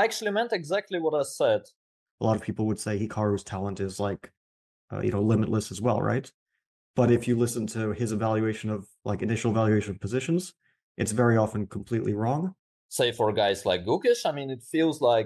I actually meant exactly what I said. A lot of people would say Hikaru's talent is like, limitless as well, right? But if you listen to his evaluation of like initial evaluation of positions, it's very often completely wrong. Say for guys like Gukesh, I mean, it feels like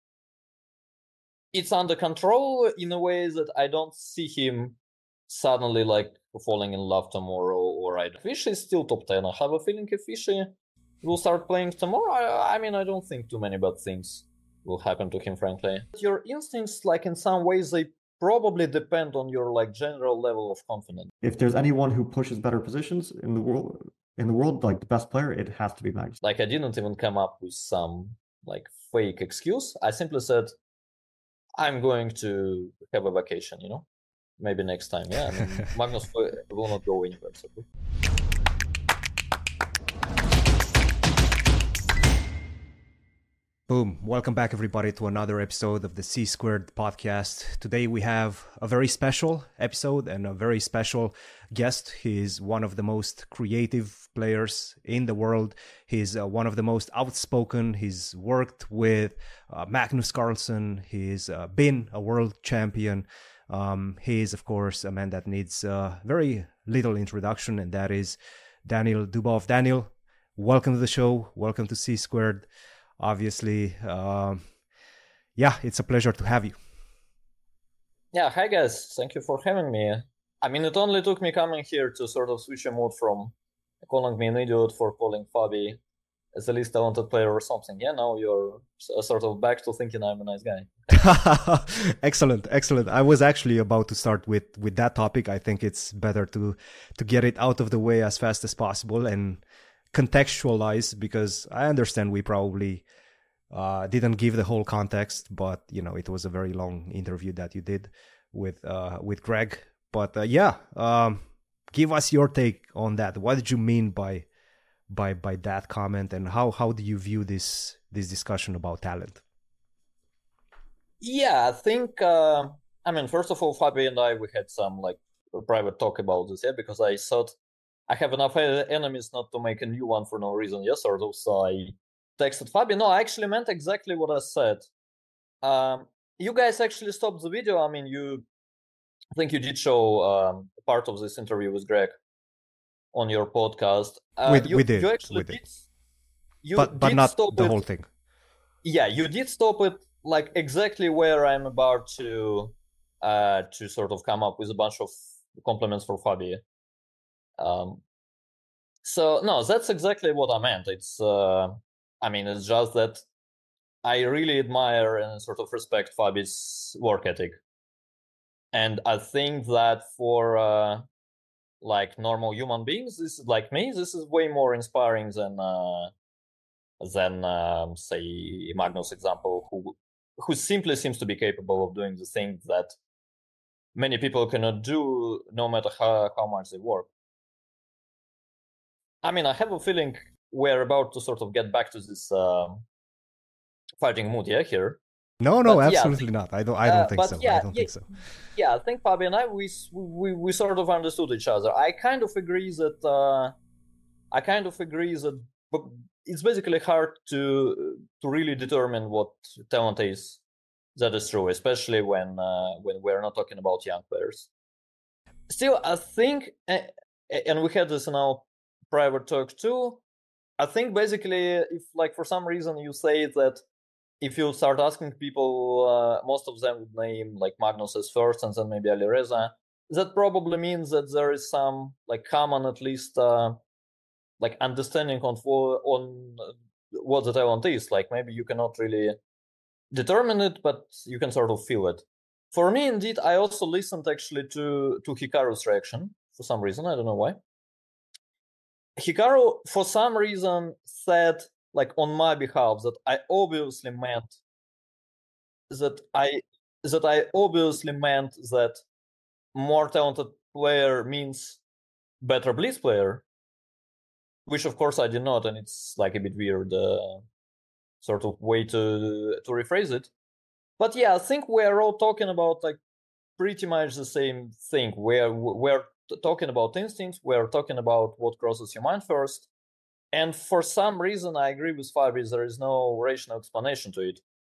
it's under control in a way that I don't see him suddenly like falling in love tomorrow. Or Fishy is still top 10. I have a feeling if Fishy will start playing tomorrow, I mean, I don't think too many bad things will happen to him, frankly. Your instincts, like in some ways, they probably depend on your like general level of confidence. If there's anyone who pushes better positions in the world, like the best player, it has to be Magnus. Like I didn't even come up with some like fake excuse. I simply said, I'm going to have a vacation, maybe next time. Yeah, I mean, Magnus will not go anywhere. So. Boom. Welcome back, everybody, to another episode of the C Squared podcast. Today we have a very special episode and a very special guest. He's one of the most creative players in the world. He's one of the most outspoken. He's worked with Magnus Carlsen. He's been a world champion. He is, of course, a man that needs very little introduction, and that is Daniil Dubov. Daniil, welcome to the show. Welcome to C Squared. Obviously, it's a pleasure to have you. Yeah, hi guys. Thank you for having me. I mean, it only took me coming here to sort of switch a mood from calling me an idiot for calling Fabi as the least talented player or something. Yeah, now you're sort of back to thinking I'm a nice guy. Excellent. I was actually about to start with that topic. I think it's better to get it out of the way as fast as possible and contextualize, because I understand we probably didn't give the whole context, but it was a very long interview that you did with Greg. But give us your take on that. What did you mean by that comment, and how do you view this discussion about talent? Yeah, I think first of all, Fabi and I, we had some like private talk about this, because I thought I have enough enemies not to make a new one for no reason, sort of. So I texted Fabi. No, I actually meant exactly what I said. You guys actually stopped the video. I mean, I think you did show part of this interview with Greg on your podcast. We did. You actually did. But not the whole thing. Yeah, you did stop it like exactly where I'm about to sort of come up with a bunch of compliments for Fabi. So no, that's exactly what I meant. It's it's just that I really admire and sort of respect Fabi's work ethic, and I think that for like normal human beings, this is like me, this is way more inspiring than say Magnus' example, who simply seems to be capable of doing the things that many people cannot do, no matter how much they work. I mean, I have a feeling we're about to sort of get back to this fighting mood, here. No, absolutely not. I don't think so. I don't think so. Yeah, I think Fabi and I, we sort of understood each other. I kind of agree that it's basically hard to really determine what talent is. That is true, especially when we're not talking about young players. Still, I think, and we had this in our private talk too, I think basically if like for some reason you say that if you start asking people, most of them would name like Magnus as first and then maybe Alireza, that probably means that there is some like common at least like understanding on what the talent is. Like maybe you cannot really determine it, but you can sort of feel it. For me, indeed, I also listened actually to Hikaru's reaction for some reason. I don't know why. Hikaru, for some reason, said, like on my behalf, that I obviously meant that more talented player means better Blitz player, which of course I did not, and it's like a bit weird sort of way to rephrase it. But yeah, I think we're all talking about like pretty much the same thing. We're talking about instincts, we're talking about what crosses your mind first. And for some reason, I agree with Fabi, there is no rational explanation to it.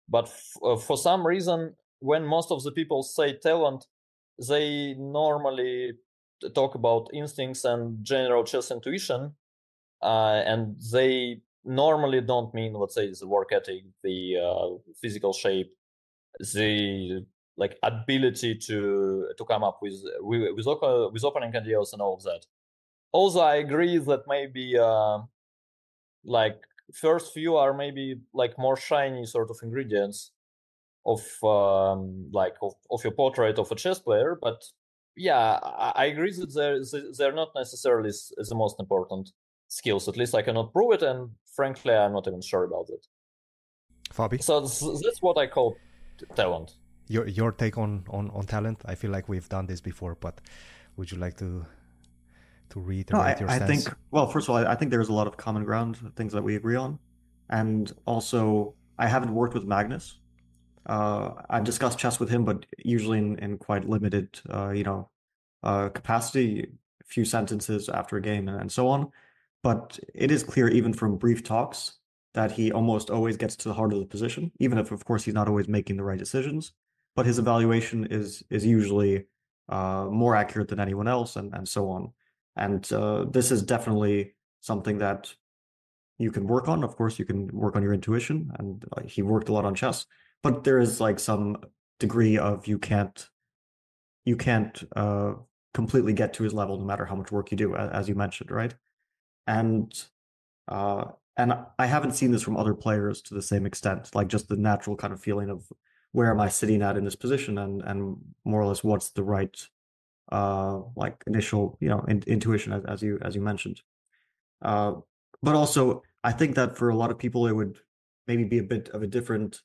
But for some reason, when most of the people say talent, they normally talk about instincts and general chess intuition, and they normally don't mean, let's say, the work ethic, the physical shape, the like ability to come up with opening ideas and all of that. Also, I agree that maybe like first few are maybe like more shiny sort of ingredients of of your portrait of a chess player, but yeah, I agree that they're not necessarily the most important skills. At least I cannot prove it, and frankly, I'm not even sure about it. Fabi? So that's what I call talent. Your take on talent? I feel like we've done this before, but would you like to reiterate your stance? I think, well, first of all, I think there's a lot of common ground, things that we agree on. And also, I haven't worked with Magnus. I've discussed chess with him, but usually in quite limited, capacity, a few sentences after a game and so on. But it is clear, even from brief talks, that he almost always gets to the heart of the position, even if, of course, he's not always making the right decisions. But his evaluation is usually more accurate than anyone else, and so on. And this is definitely something that you can work on. Of course, you can work on your intuition, and he worked a lot on chess. But there is like some degree of you can't completely get to his level no matter how much work you do, as you mentioned, right? And I haven't seen this from other players to the same extent, like just the natural kind of feeling of where am I sitting at in this position, and more or less what's the right like initial intuition, as you mentioned. But also, I think that for a lot of people, it would maybe be a bit of a different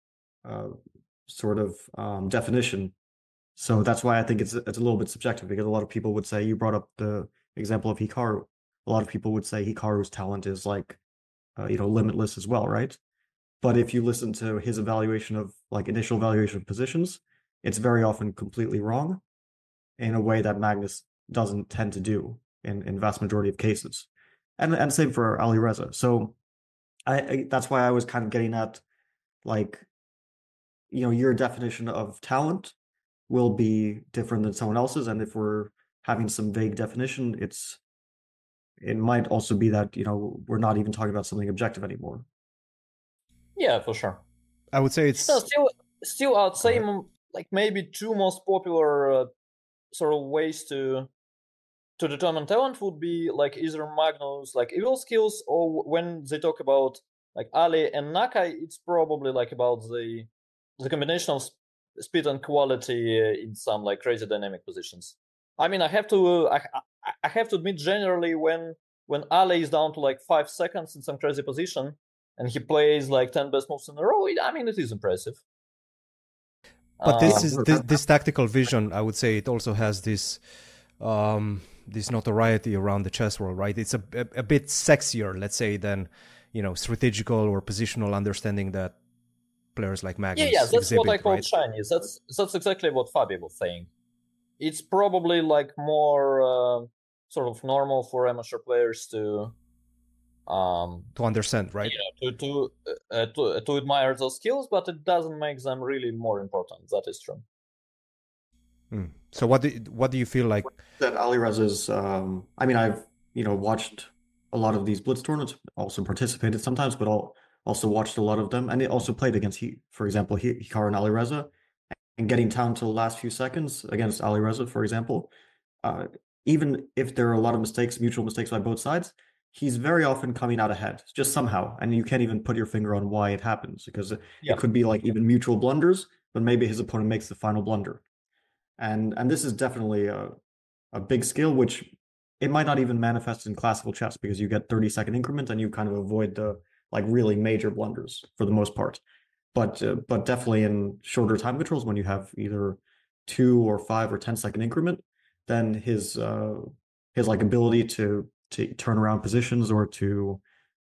sort of definition. So that's why I think it's a little bit subjective, because a lot of people would say, you brought up the example of Hikaru. A lot of people would say Hikaru's talent is like, limitless as well, right? But if you listen to his evaluation of like initial evaluation of positions, it's very often completely wrong in a way that Magnus doesn't tend to do in vast majority of cases. And same for Alireza. So I that's why I was kind of getting at, like, your definition of talent will be different than someone else's. And if we're having some vague definition, it might also be that, we're not even talking about something objective anymore. Yeah, for sure. I would say it's no, still I'd say like maybe two most popular sort of ways to determine talent would be like either Magnus like evil skills, or when they talk about like Ali and Nakai, it's probably like about the combination of speed and quality in some like crazy dynamic positions. I mean, I have to admit, generally when Ali is down to like 5 seconds in some crazy position and he plays like 10 best moves in a row, it is impressive. But this tactical vision, I would say, it also has this this notoriety around the chess world, right? It's a bit sexier, let's say, than strategical or positional understanding that players like Magnus that's exhibit, what I call right? shiny. That's exactly what Fabi was saying. It's probably like more sort of normal for amateur players to understand, right? To admire those skills, but it doesn't make them really more important. That is true. So what do you feel like that Alireza's? I mean, I've watched a lot of these Blitz tournaments, also participated sometimes, but also watched a lot of them, and it also played against for example, Hikaru and Alireza, and getting down to the last few seconds against Alireza, for example. Even if there are a lot of mistakes, mutual mistakes by both sides, he's very often coming out ahead, just somehow, and you can't even put your finger on why it happens, because it could be like even mutual blunders, but maybe his opponent makes the final blunder. And this is definitely a big skill, which it might not even manifest in classical chess, because you get 30-second increment and you kind of avoid the like really major blunders for the most part. But definitely in shorter time controls, when you have either 2 or 5 or 10-second increment, then his like ability to turn around positions or to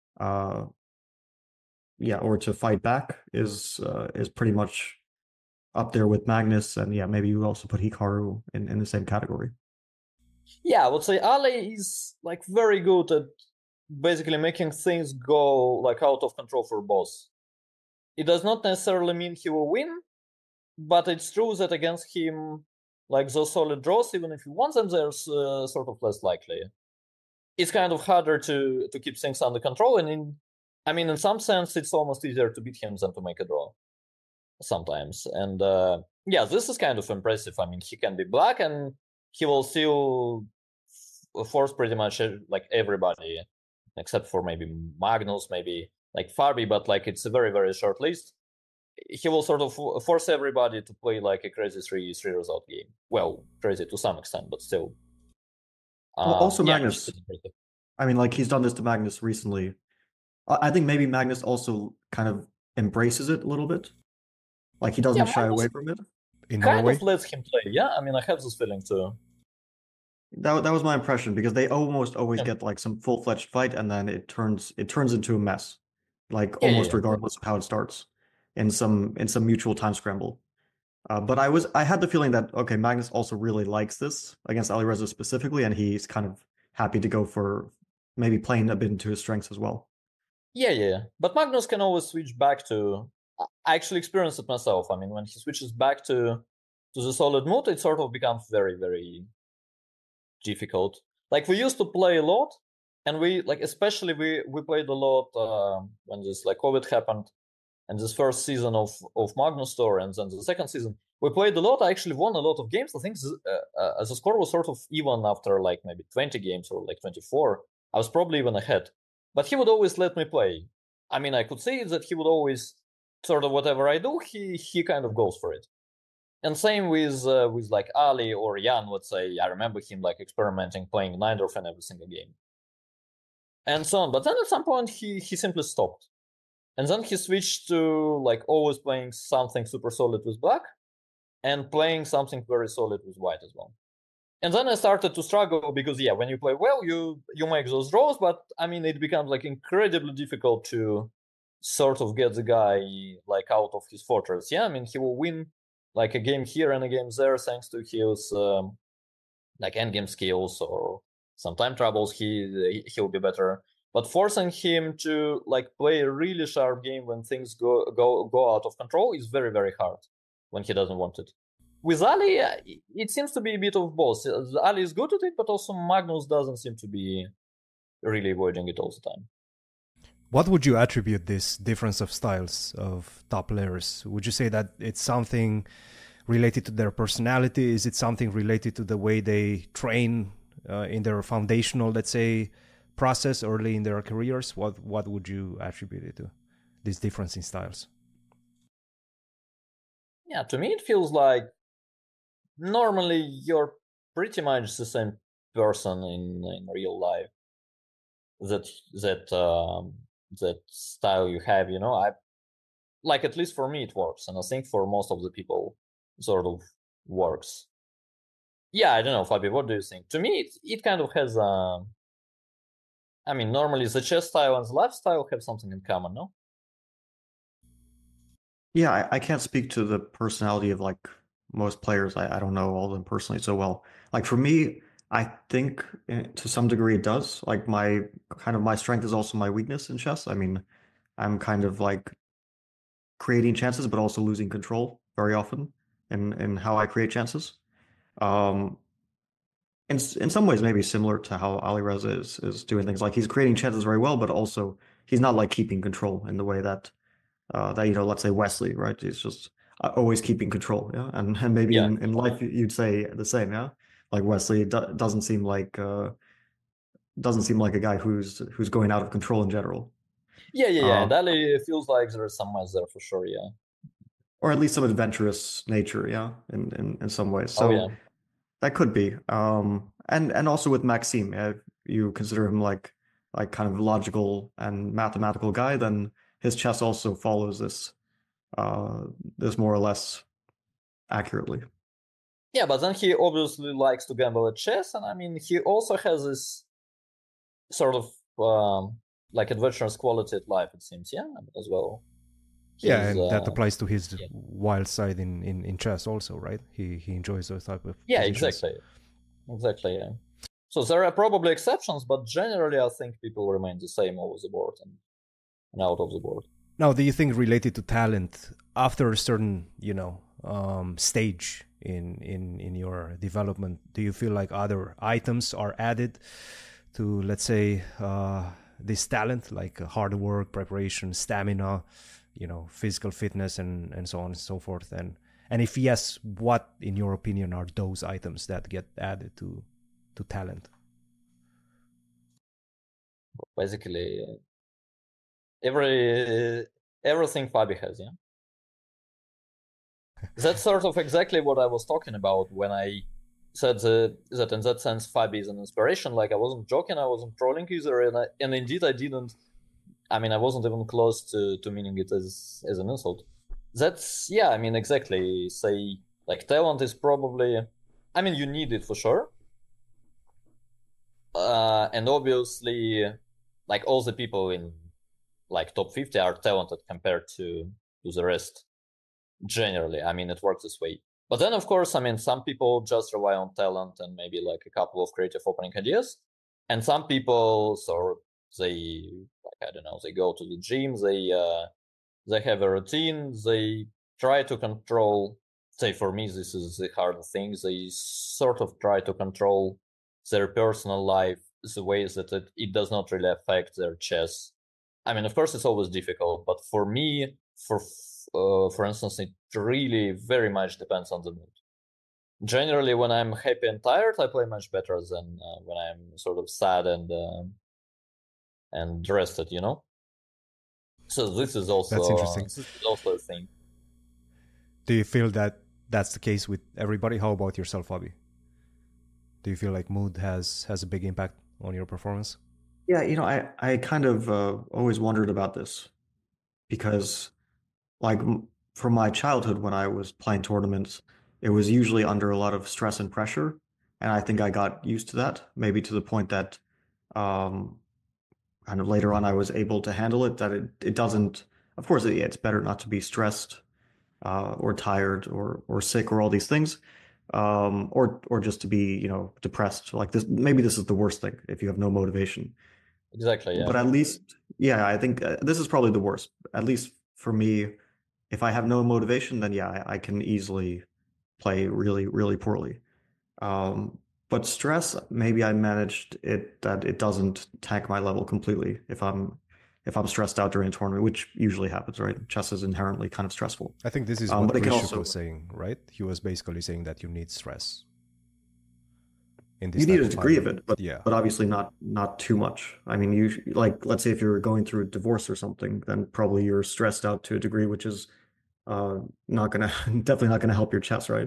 or to fight back is pretty much up there with Magnus, and maybe you also put Hikaru in the same category. Yeah, I would say Ali is like very good at basically making things go like out of control for both. it does not necessarily mean he will win, but it's true that against him, like those solid draws, even if he wants them, they're sort of less likely. It's kind of harder to keep things under control, and in some sense, it's almost easier to beat him than to make a draw sometimes. And this is kind of impressive. I mean, he can be black, and he will still force pretty much like everybody, except for maybe Magnus, maybe like Farby, but like it's a very, very short list. He will sort of force everybody to play like a crazy three result game. Well, crazy to some extent, but still. Well, also Magnus. I mean, like he's done this to Magnus recently. I think maybe Magnus also kind of embraces it a little bit. Like he doesn't shy away from it. In kind Norway? of lets him play. Yeah, I mean, I have this feeling too. That was my impression, because they almost always get like some full-fledged fight, and then it turns into a mess, like almost regardless of how it starts, in some mutual time scramble. But I had the feeling that, okay, Magnus also really likes this against Alireza specifically, and he's kind of happy to go for maybe playing a bit into his strengths as well. Yeah. But Magnus can always switch back to. I actually experienced it myself. I mean, when he switches back to the solid mode, it sort of becomes very, very difficult. Like we used to play a lot, and we played a lot when this like COVID happened, and this first season of Magnus Tour, and then the second season we played a lot. I actually won a lot of games. I think the score was sort of even after like maybe 20 games or like 24. I was probably even ahead, but he would always let me play. I mean, I could see that he would always sort of whatever I do, he kind of goes for it. And same with like Ali or Jan, let's say. I remember him like experimenting, playing Neindorf in every single game, and so on. But then at some point he simply stopped, and then he switched to like always playing something super solid with black, and playing something very solid with white as well. And then I started to struggle because when you play well, you make those draws, but I mean it becomes like incredibly difficult to sort of get the guy like out of his fortress. Yeah, I mean he will win like a game here and a game there thanks to his like endgame skills or some time troubles. He'll be better, but forcing him to like play a really sharp game when things go out of control is very, very hard when he doesn't want it. With Ali, it seems to be a bit of both. Ali is good at it, but also Magnus doesn't seem to be really avoiding it all the time. What would you attribute this difference of styles of top players? Would you say that it's something related to their personality? Is it something related to the way they train in their foundational, let's say, process early in their careers? What would you attribute it to, this difference in styles? Yeah, to me it feels like normally you're pretty much the same person in real life. That style you have, I like, at least for me it works, and I think for most of the people sort of works. Yeah, I don't know, Fabi, what do you think? To me it kind of has I mean, normally the chess style and the life style have something in common, no? Yeah, I can't speak to the personality of like most players. I don't know all of them personally so well. Like for me, I think to some degree it does. Like my strength is also my weakness in chess. I mean, I'm kind of like creating chances, but also losing control very often in how I create chances. In some ways, maybe similar to how Alireza is doing things. Like he's creating chances very well, but also he's not like keeping control in the way that let's say Wesley, right? He's just always keeping control, yeah. And maybe in life you'd say the same, yeah. Like Wesley doesn't seem like a guy who's going out of control in general. Yeah. And Ali feels like there's some mess there for sure, yeah. Or at least some adventurous nature, yeah, in some ways. So that could be. And also with Maxime, if you consider him like kind of logical and mathematical guy, then his chess also follows this more or less accurately. Yeah, but then he obviously likes to gamble at chess, and I mean he also has this sort of like adventurous quality at life, it seems, as well. And that applies to his wild side in chess also, right? He enjoys those type of positions. Exactly. Yeah. So there are probably exceptions, but generally I think people remain the same over the board and out of the board. Now, do you think related to talent after a certain, stage in your development, do you feel like other items are added to, let's say, this talent, like hard work, preparation, stamina, physical fitness, and so on and so forth? And if yes, what, in your opinion, are those items that get added to talent? Basically, everything Fabi has, yeah. That's sort of exactly what I was talking about when I said that in that sense Fabi is an inspiration. Like, I wasn't joking, I wasn't trolling either, and indeed I didn't. I mean, I wasn't even close to meaning it as an insult. That's, yeah, I mean, exactly. Say, like, talent is probably, I mean, you need it for sure. And obviously, like, all the people in like top 50 are talented compared to the rest. Generally, I mean, it works this way. But then, of course, I mean, some people just rely on talent and maybe like a couple of creative opening ideas. And some people, so they, like, I don't know, they go to the gym, they have a routine, they try to control, say, for me, this is the hard thing, they sort of try to control their personal life the ways that it does not really affect their chess. I mean, of course, it's always difficult, but for me, for instance, it really very much depends on the mood. Generally, when I'm happy and tired, I play much better than when I'm sort of sad and rested, So this is also that's interesting. This is also a thing. Do you feel that that's the case with everybody? How about yourself, Fabi? Do you feel like mood has a big impact on your performance? Yeah, I kind of always wondered about this because, like, from my childhood when I was playing tournaments, it was usually under a lot of stress and pressure, and I think I got used to that, maybe to the point that um, kind of later on I was able to handle it. That it doesn't, of course, it's better not to be stressed or tired or sick or all these things, or just to be depressed like this. Maybe this is the worst thing if you have no motivation. Exactly, yeah. But at least, yeah, I think this is probably the worst. At least for me, if I have no motivation, then yeah, I can easily play really, really poorly. But stress, maybe I managed it that it doesn't tank my level completely if I'm stressed out during a tournament, which usually happens, right? Chess is inherently kind of stressful. I think this is what but it can Rishuk also was saying, right? He was basically saying that you need stress in this you need type a degree of it, yeah. but obviously not too much. I mean, you like let's say if you're going through a divorce or something, then probably you're stressed out to a degree which is not gonna definitely not gonna help your chess, right?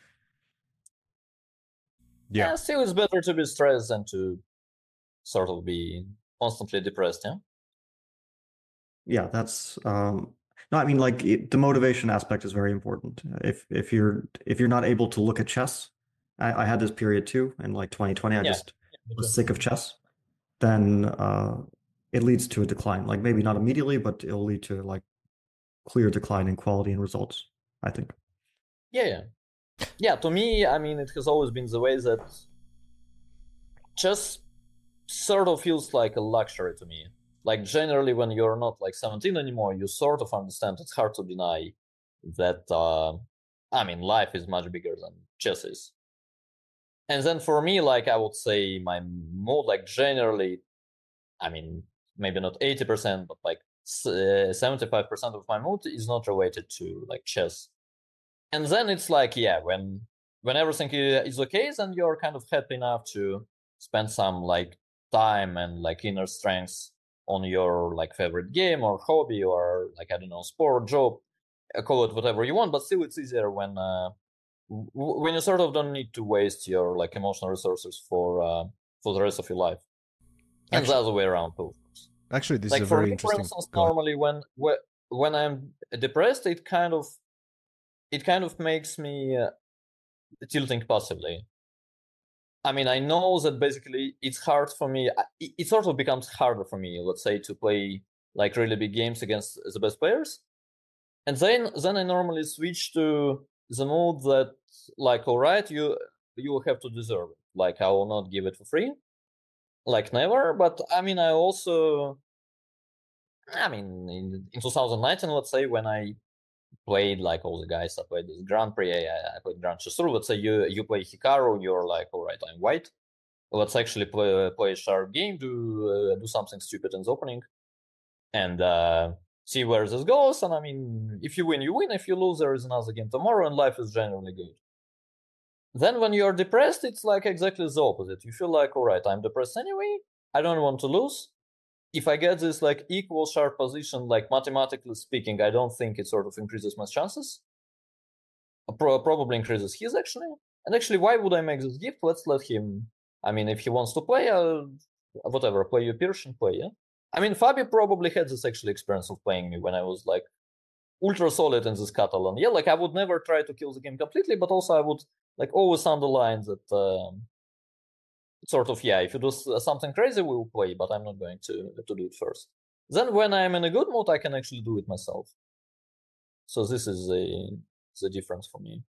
Yeah. Still, it's better to be stressed than to sort of be constantly depressed, yeah? Yeah, that's no, I mean, like the motivation aspect is very important. If you're not able to look at chess, I had this period too in like 2020. I Yeah. just was sick of chess. Then it leads to a decline. Like maybe not immediately, but it'll lead to like clear decline in quality and results, I think. Yeah. Yeah, to me, I mean, it has always been the way that chess sort of feels like a luxury to me. Like, generally, when you're not like 17 anymore, you sort of understand it's hard to deny that, I mean, life is much bigger than chess is. And then for me, like, I would say my mood, like, generally, I mean, maybe not 80%, but like 75% of my mood is not related to like chess. And then it's like, yeah, when everything is okay, then you're kind of happy enough to spend some like time and like inner strength on your like favorite game or hobby or like, I don't know, sport, job, call it whatever you want. But still, it's easier when you sort of don't need to waste your like emotional resources for the rest of your life. And the other way around too. Actually, this like is a very me, interesting. For instance, normally when I'm depressed, it kind of makes me tilting passively. I mean, I know that basically it's hard for me. It sort of becomes harder for me, let's say, to play like really big games against the best players. And then I normally switch to the mode that, like, all right, you have to deserve it. Like, I will not give it for free, like never. But I mean, I also I mean, in 2019, let's say, when I played like all the guys, I played this Grand Prix, I played Grand Chessroom. Let's say you play Hikaru, you're like, all right, I'm white. Let's actually play a sharp game, do something stupid in the opening, and see where this goes. And I mean, if you win, you win. If you lose, there is another game tomorrow, and life is generally good. Then when you're depressed, it's like exactly the opposite. You feel like, all right, I'm depressed anyway. I don't want to lose. If I get this like equal sharp position, like mathematically speaking, I don't think it sort of increases my chances. Probably increases his actually. And actually, why would I make this gift? Let's let him. I mean, if he wants to play, whatever, play your Persian, play, yeah? I mean, Fabi probably had this actually experience of playing me when I was like ultra solid in this Catalan. Yeah, like I would never try to kill the game completely, but also I would like always underline that sort of, yeah, if you do something crazy, we will play, but I'm not going to do it first. Then when I'm in a good mood, I can actually do it myself. So this is the difference for me.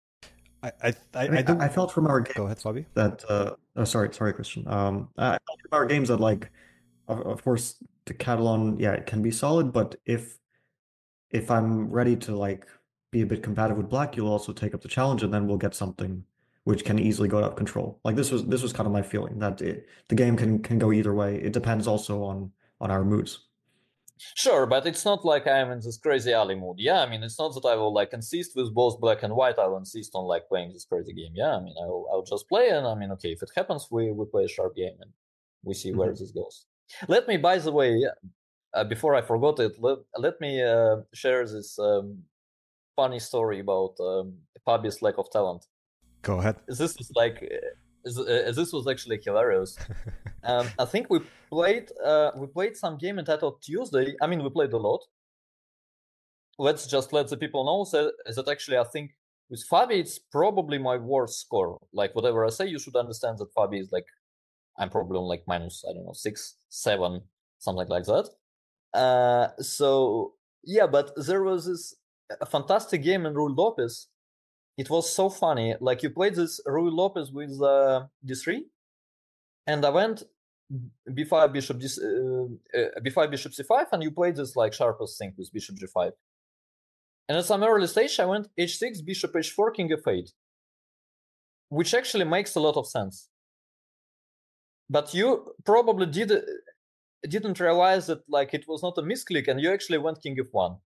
I felt from our game. Go ahead, Fabi. That sorry, Christian. I felt from our games that like, of course, the Catalan, yeah, it can be solid, but if I'm ready to like be a bit combative with black, you'll also take up the challenge, and then we'll get something which can easily go out of control. Like this was kind of my feeling that the game can go either way. It depends also on our moods. Sure, but it's not like I'm in this crazy alley mood. Yeah, I mean, it's not that I will like insist with both black and white. I will insist on like playing this crazy game. Yeah, I mean, I'll just play, and I mean, okay, if it happens, we play a sharp game and we see where this goes. Let me, by the way, before I forgot it, let me share this funny story about Fabi's lack of talent. Go ahead. This is like this was actually hilarious. I think we played some game entitled Tuesday. I mean, we played a lot. Let's just let the people know that actually I think with Fabi it's probably my worst score. Like whatever I say, you should understand that Fabi is like I'm probably on like minus, I don't know, 6, 7, something like that. So yeah, but there was this fantastic game in Ruy Lopez. It was so funny. Like you played this Ruy Lopez with d3, and I went b5 bishop b5 bishop c5, and you played this like sharpest thing with bishop g5. And at some early stage, I went h6, bishop h4, king f8, which actually makes a lot of sense. But you probably didn't realize that like it was not a misclick, and you actually went king f1.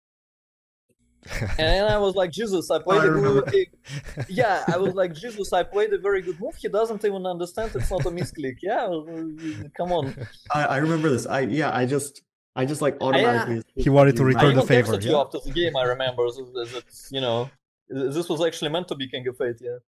And I was like, Jesus, I played yeah, I was like, Jesus, I played a very good move. He doesn't even understand it's not a misclick. Yeah, come on. I remember this. I just like automatically. He wanted to return the favor. I you after the game. I remember that, you know, this was actually meant to be king f8. Yeah,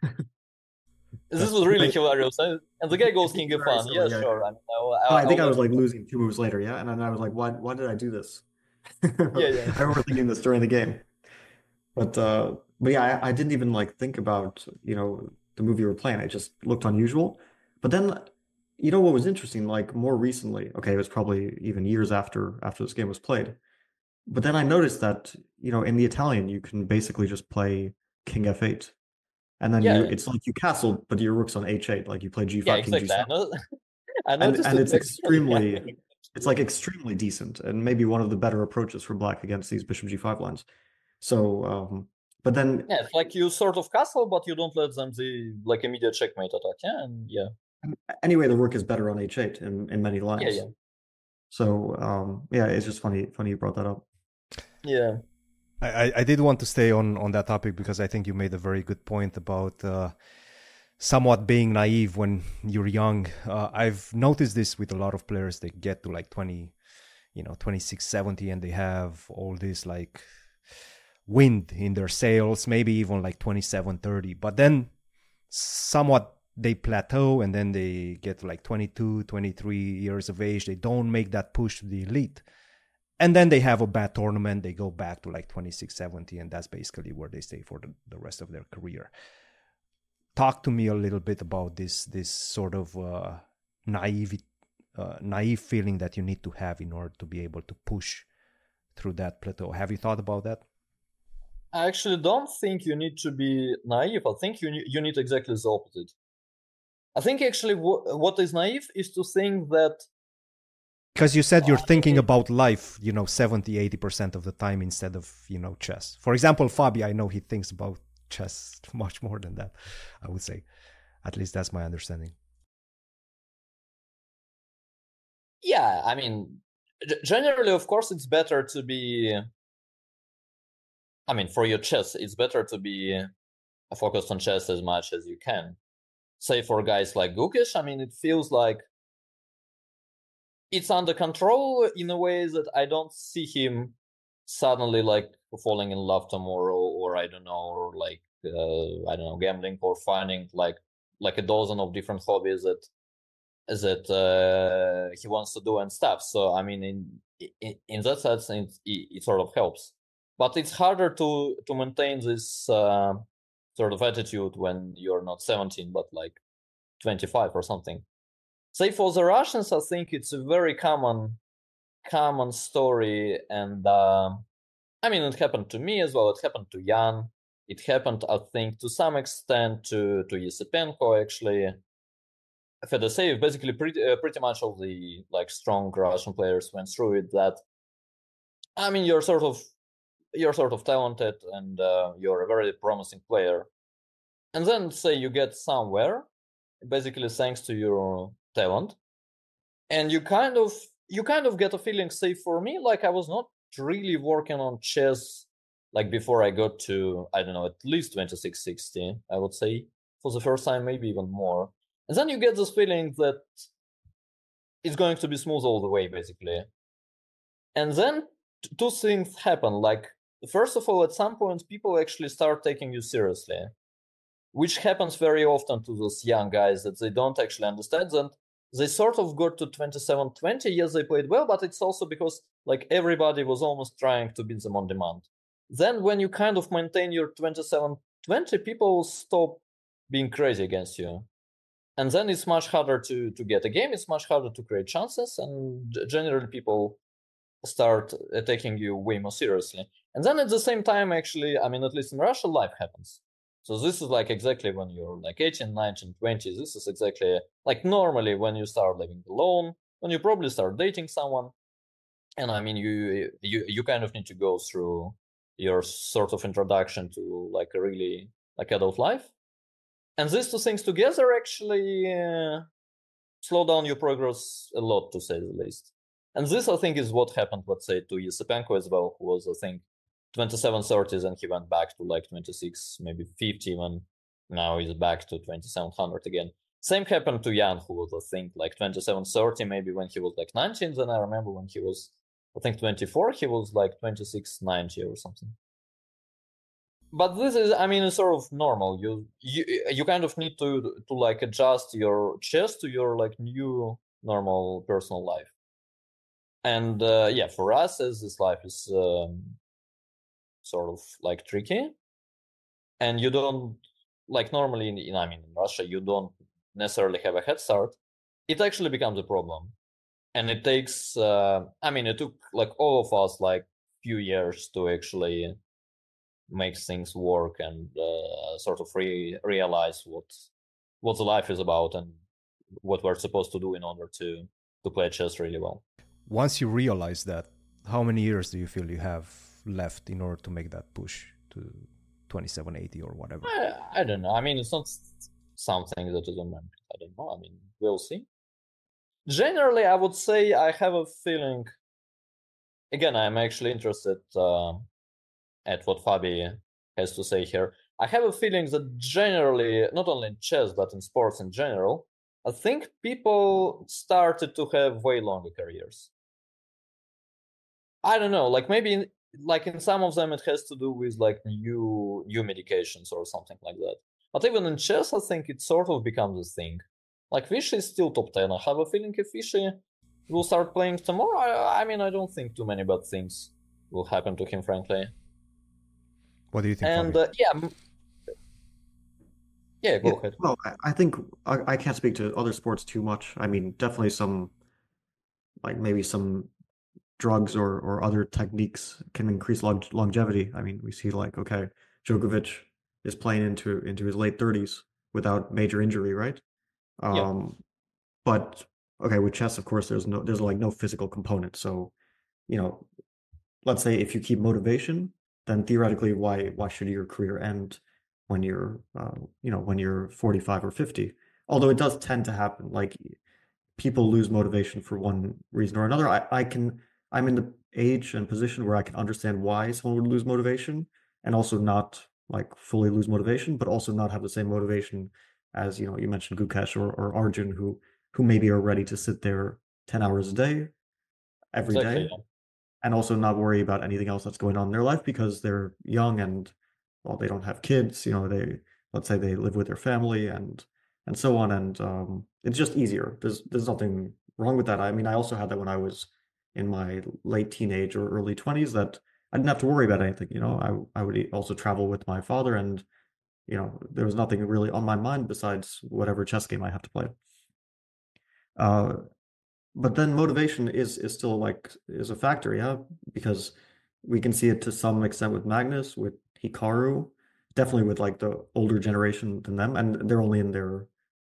this was really hilarious. And the guy goes king f1. Yeah, sure. I think I was like losing 2 moves later. Yeah, and then I was like, why did I do this? Yeah. I remember thinking this during the game, but yeah, I didn't even like think about the move you were playing. It just looked unusual. But then, what was interesting, like more recently, okay, it was probably even years after this game was played. But then I noticed that in the Italian you can basically just play king f8, and then it's like you castled, but your rook's on h8, like you play g5, yeah, king exactly. g7. And it's extremely. It's like extremely decent and maybe one of the better approaches for black against these bishop g5 lines. So, but then yeah, it's like you sort of castle, but you don't let them the like immediate checkmate attack. Yeah, and yeah. Anyway, the rook is better on h8 in many lines. Yeah. So, yeah, it's just funny you brought that up. Yeah. I did want to stay on that topic because I think you made a very good point about somewhat being naive when you're young. I've noticed this with a lot of players. They get to like 26, 70, and they have all this like wind in their sails, maybe even like 27, 30. But then somewhat they plateau, and then they get to like 22, 23 years of age. They don't make that push to the elite. And then they have a bad tournament. They go back to like 26, 70, and that's basically where they stay for the rest of their career. Talk to me a little bit about this sort of naive feeling that you need to have in order to be able to push through that plateau. Have you thought about that? I actually don't think you need to be naive. I think you need exactly the opposite. I think actually what is naive is to think that Because you said you're thinking about life, 70-80% of the time instead of, chess. For example, Fabi, I know he thinks about chess much more than that, I would say. At least that's my understanding. Yeah, I mean, generally, of course, it's better to be... I mean, for your chess, it's better to be focused on chess as much as you can. Say for guys like Gukesh, I mean, it feels like it's under control in a way that I don't see him suddenly like falling in love tomorrow, or I don't know, or like I don't know, gambling or finding like a dozen of different hobbies that he wants to do and stuff. So I mean, in that sense, it sort of helps, but it's harder to maintain this sort of attitude when you're not 17 but like 25 or something. Say for the Russians, I think it's a very common story, and I mean, it happened to me as well. It happened to Jan. It happened, I think, to some extent to Yesipenko actually. Fedosеев, basically, pretty much all the like strong Russian players went through it. That, I mean, you're sort of talented and you're a very promising player, and then say you get somewhere, basically thanks to your talent, and you kind of get a feeling, say for me, like I was not really working on chess like before I got to, I don't know, at least 2660, I would say, for the first time, maybe even more. And then you get this feeling that it's going to be smooth all the way, basically. And then two things happen. Like, first of all, at some point people actually start taking you seriously, which happens very often to those young guys, that they don't actually understand that they sort of got to 27-20. Yes, they played well, but it's also because like everybody was almost trying to beat them on demand. Then when you kind of maintain your 27-20, people will stop being crazy against you. And then it's much harder to get a game, it's much harder to create chances, and generally people start taking you way more seriously. And then at the same time, actually, I mean, at least in Russia, life happens. So this is like exactly when you're like 18, 19, 20. This is exactly like normally when you start living alone, when you probably start dating someone. And I mean, you kind of need to go through your sort of introduction to like a really like adult life. And these two things together actually slow down your progress a lot, to say the least. And this, I think, is what happened, let's say, to Yesipenko as well, who was, I think, 2730s, and he went back to like 26, maybe 50, and now he's back to 2700 again. Same happened to Jan, who was, I think, like 2730, maybe when he was like 19. Then I remember when he was, I think, 24, he was like 2690 or something. But this is, I mean, it's sort of normal. You kind of need to like adjust your chess to your like new normal personal life. And yeah, for us, as this life is sort of like tricky, and you don't like normally in Russia, you don't necessarily have a head start. It actually becomes a problem, and it takes. It took like all of us like few years to actually make things work and sort of realize what the life is about and what we're supposed to do in order to play chess really well. Once you realize that, how many years do you feel you have left in order to make that push to 2780 or whatever? I don't know. I mean, it's not something that is on my mind. I don't know. I mean, we'll see. Generally, I would say I have a feeling. Again, I'm actually interested at what Fabi has to say here. I have a feeling that generally, not only in chess, but in sports in general, I think people started to have way longer careers. I don't know, like maybe in some of them it has to do with like new medications or something like that. But even in chess, I think it sort of becomes a thing. Like Vishy is still top 10. I have a feeling if Vishy will start playing tomorrow, I mean, I don't think too many bad things will happen to him, frankly. What do you think? And yeah, go ahead. Well, I think I can't speak to other sports too much. I mean, definitely some, like maybe some drugs or other techniques can increase longevity. I mean, we see like, okay, Djokovic is playing into his late 30s without major injury, right? Yeah. But okay, with chess, of course, there's like no physical component. So, you know, let's say if you keep motivation, then theoretically, why should your career end when you're when you're 45 or 50? Although it does tend to happen. Like people lose motivation for one reason or another. I'm in the age and position where I can understand why someone would lose motivation and also not like fully lose motivation, but also not have the same motivation as, you mentioned Gukesh or Arjun who maybe are ready to sit there 10 hours a day every Exactly. day Yeah. and also not worry about anything else that's going on in their life because they're young and well, they don't have kids, they let's say they live with their family and so on, and it's just easier. There's nothing wrong with that. I mean, I also had that when I was in my late teenage or early 20s that I didn't have to worry about anything. I would also travel with my father, and there was nothing really on my mind besides whatever chess game I have to play. Uh, but then motivation is still like is a factor, yeah, because we can see it to some extent with Magnus, with Hikaru, definitely with like the older generation than them, and they're only in their,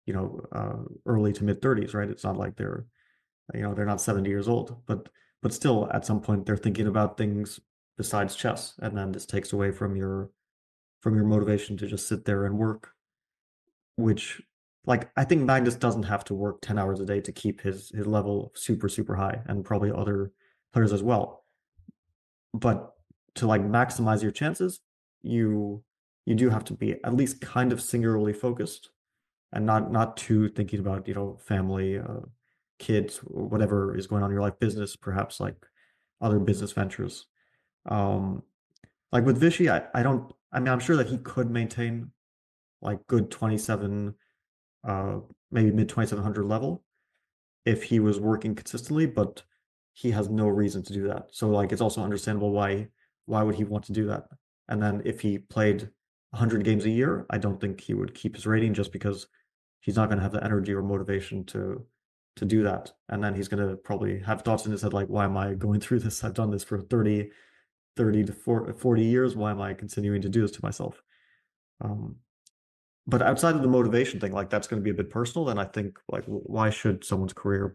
early to mid 30s, right? It's not like they're not 70 years old, but still at some point they're thinking about things besides chess, and then this takes away from your motivation to just sit there and work, which like I think Magnus doesn't have to work 10 hours a day to keep his level super, super high, and probably other players as well. But to like maximize your chances, you you do have to be at least kind of singularly focused and not too thinking about, family, kids, or whatever is going on in your life, business, perhaps like other business ventures. Um, like with Vishy, I don't I mean I'm sure that he could maintain like good 27 uh, maybe mid 2700 level if he was working consistently, but he has no reason to do that. So like it's also understandable why would he want to do that? And then if he played 100 games a year, I don't think he would keep his rating just because he's not going to have the energy or motivation to do that. And then he's going to probably have thoughts in his head like, why am I going through this? I've done this for 30 to 40 years. Why am I continuing to do this to myself? Um, but outside of the motivation thing, like that's going to be a bit personal. And I think like why should someone's career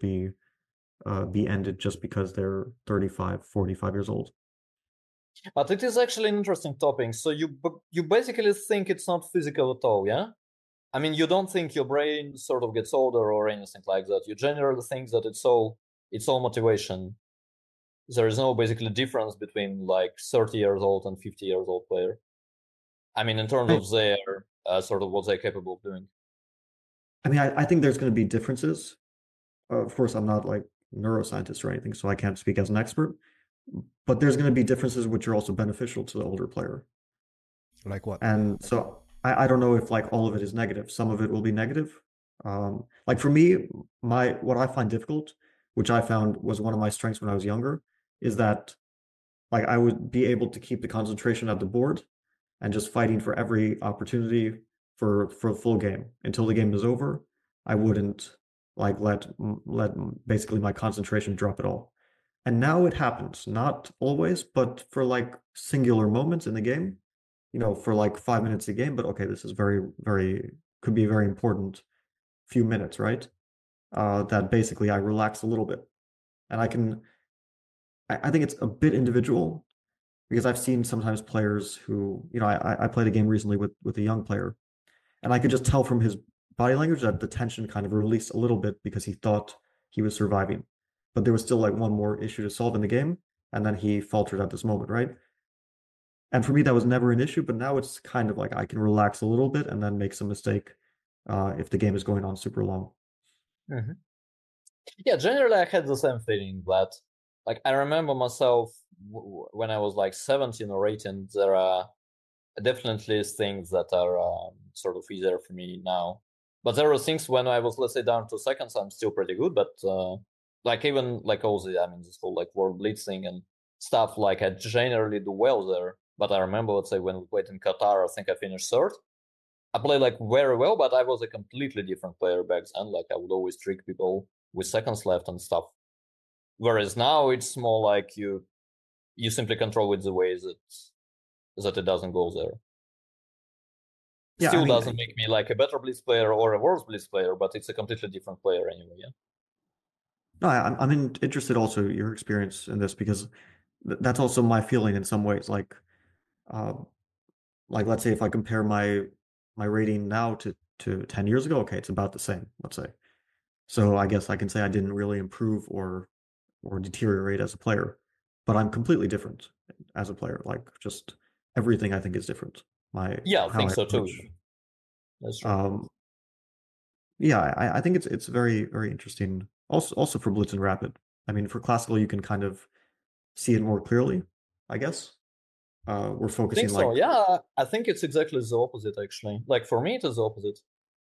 be ended just because they're 35, 45 years old? But it is actually an interesting topic. So you basically think it's not physical at all, yeah? I mean, you don't think your brain sort of gets older or anything like that. You generally think that it's all motivation. There is no basically difference between like 30 years old and 50 years old player. I mean, in terms I, of their sort of what they're capable of doing. I mean, I think there's going to be differences. Of course, I'm not like neuroscientist or anything, so I can't speak as an expert. But there's going to be differences which are also beneficial to the older player. Like what? And so I don't know if like all of it is negative. Some of it will be negative. Like for me, what I find difficult, which I found was one of my strengths when I was younger, is that like I would be able to keep the concentration at the board and just fighting for every opportunity for a full game until the game is over. I wouldn't like let basically my concentration drop at all. And now it happens, not always, but for like singular moments in the game, for like 5 minutes a game. But okay, this is very, very could be a very important few minutes, right? That basically I relax a little bit, and I think it's a bit individual because I've seen sometimes players who, I played a game recently with a young player, and I could just tell from his body language that the tension kind of released a little bit because he thought he was surviving. But there was still like one more issue to solve in the game, and then he faltered at this moment, right? And for me, that was never an issue, but now it's kind of like I can relax a little bit and then make some mistake if the game is going on super long. Mm-hmm. Yeah, generally I had the same feeling, but like I remember myself when I was like 17 or 18, there are definitely things that are sort of easier for me now. But there are things when I was, let's say, down to seconds, I'm still pretty good. But like even like all the, I mean, this whole like world blitzing and stuff, like I generally do well there. But I remember, let's say, when we played in Qatar, I think I finished third. I played like very well, but I was a completely different player back then. Like I would always trick people with seconds left and stuff. Whereas now it's more like you simply control it the way that it doesn't go there. Yeah, I Still mean, doesn't make me like a better blitz player or a worse blitz player, but it's a completely different player anyway. Yeah. No, interested also your experience in this because that's also my feeling in some ways. Uh, like let's say if I compare my rating now to 10 years ago, okay, it's about the same, let's say. So I guess I can say I didn't really improve or deteriorate as a player, but I'm completely different as a player. Like just everything I think is different. My Yeah, I how think I so too. approach. That's true. Um, yeah, I think it's very very interesting. Also for Blitz and Rapid. I mean, for classical you can kind of see it more clearly, I guess. We're I think focusing so. like Yeah, I think it's exactly the opposite actually. Like for me, it is the opposite.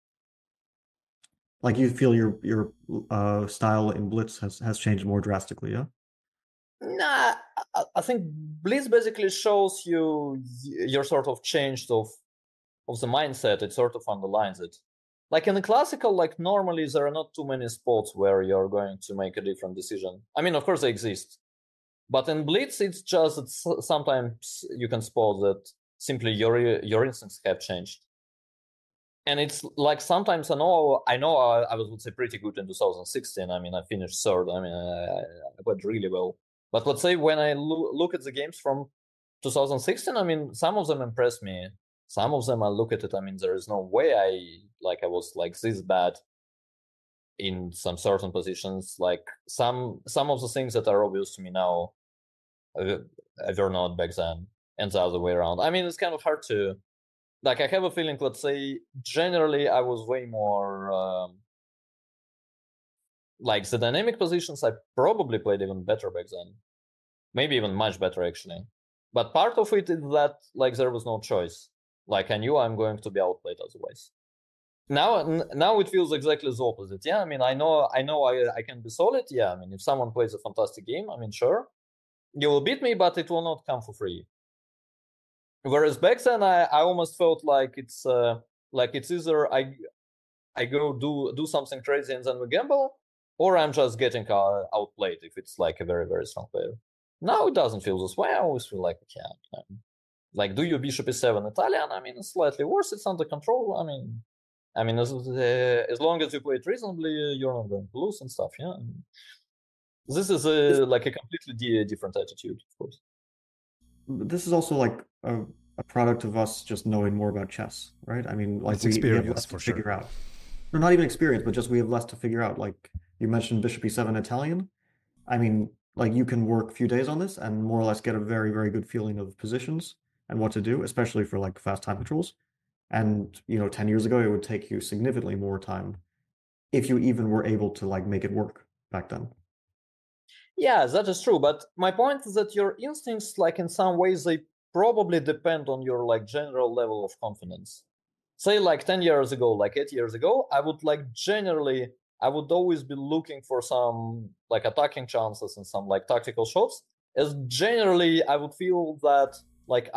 you feel your style in Blitz has changed more drastically, yeah? Nah, I think Blitz basically shows you your sort of change of the mindset. It sort of underlines it. Like in the classical, like normally there are not too many spots where you're going to make a different decision. I mean, of course they exist, but in Blitz, it's just that sometimes you can spot that simply your instincts have changed. And it's like sometimes I was, would say, pretty good in 2016. I mean, I finished third. I mean, I went really well. But let's say when I look at the games from 2016, I mean, some of them impress me. Some of them I look at it. I mean, there is no way I was like this bad in some certain positions. Like some of the things that are obvious to me now, were not back then, and the other way around. I mean, it's kind of hard to like. I have a feeling. Let's say generally, I was way more like the dynamic positions. I probably played even better back then, maybe even much better actually. But part of it is that like there was no choice. Like I knew I'm going to be outplayed otherwise. Now it feels exactly the opposite. Yeah, I mean I can be solid. Yeah, I mean if someone plays a fantastic game, I mean sure you will beat me, but it will not come for free. Whereas back then I almost felt like it's either I go do something crazy and then we gamble, or I'm just getting outplayed if it's like a very very strong player. Now it doesn't feel this way. I always feel like yeah, like do your bishop e7 Italian. I mean it's slightly worse. It's under control. I mean as long as you play it reasonably, you're not going to lose and stuff. Yeah, this is like a completely different attitude, of course. This is also like a product of us just knowing more about chess, right? I mean, like It's we have experience less to for sure. figure out. Or not even experience, but just we have less to figure out. Like you mentioned Bishop E7 Italian. I mean, like you can work a few days on this and more or less get a very, very good feeling of positions and what to do, especially for like fast time controls. And, 10 years ago, it would take you significantly more time if you even were able to like make it work back then. Yeah, that is true. But my point is that your instincts, like in some ways, they probably depend on your like general level of confidence. Say like 10 years ago, like 8 years ago, I would like generally, I would always be looking for some like attacking chances and some like tactical shots. As generally, I would feel that like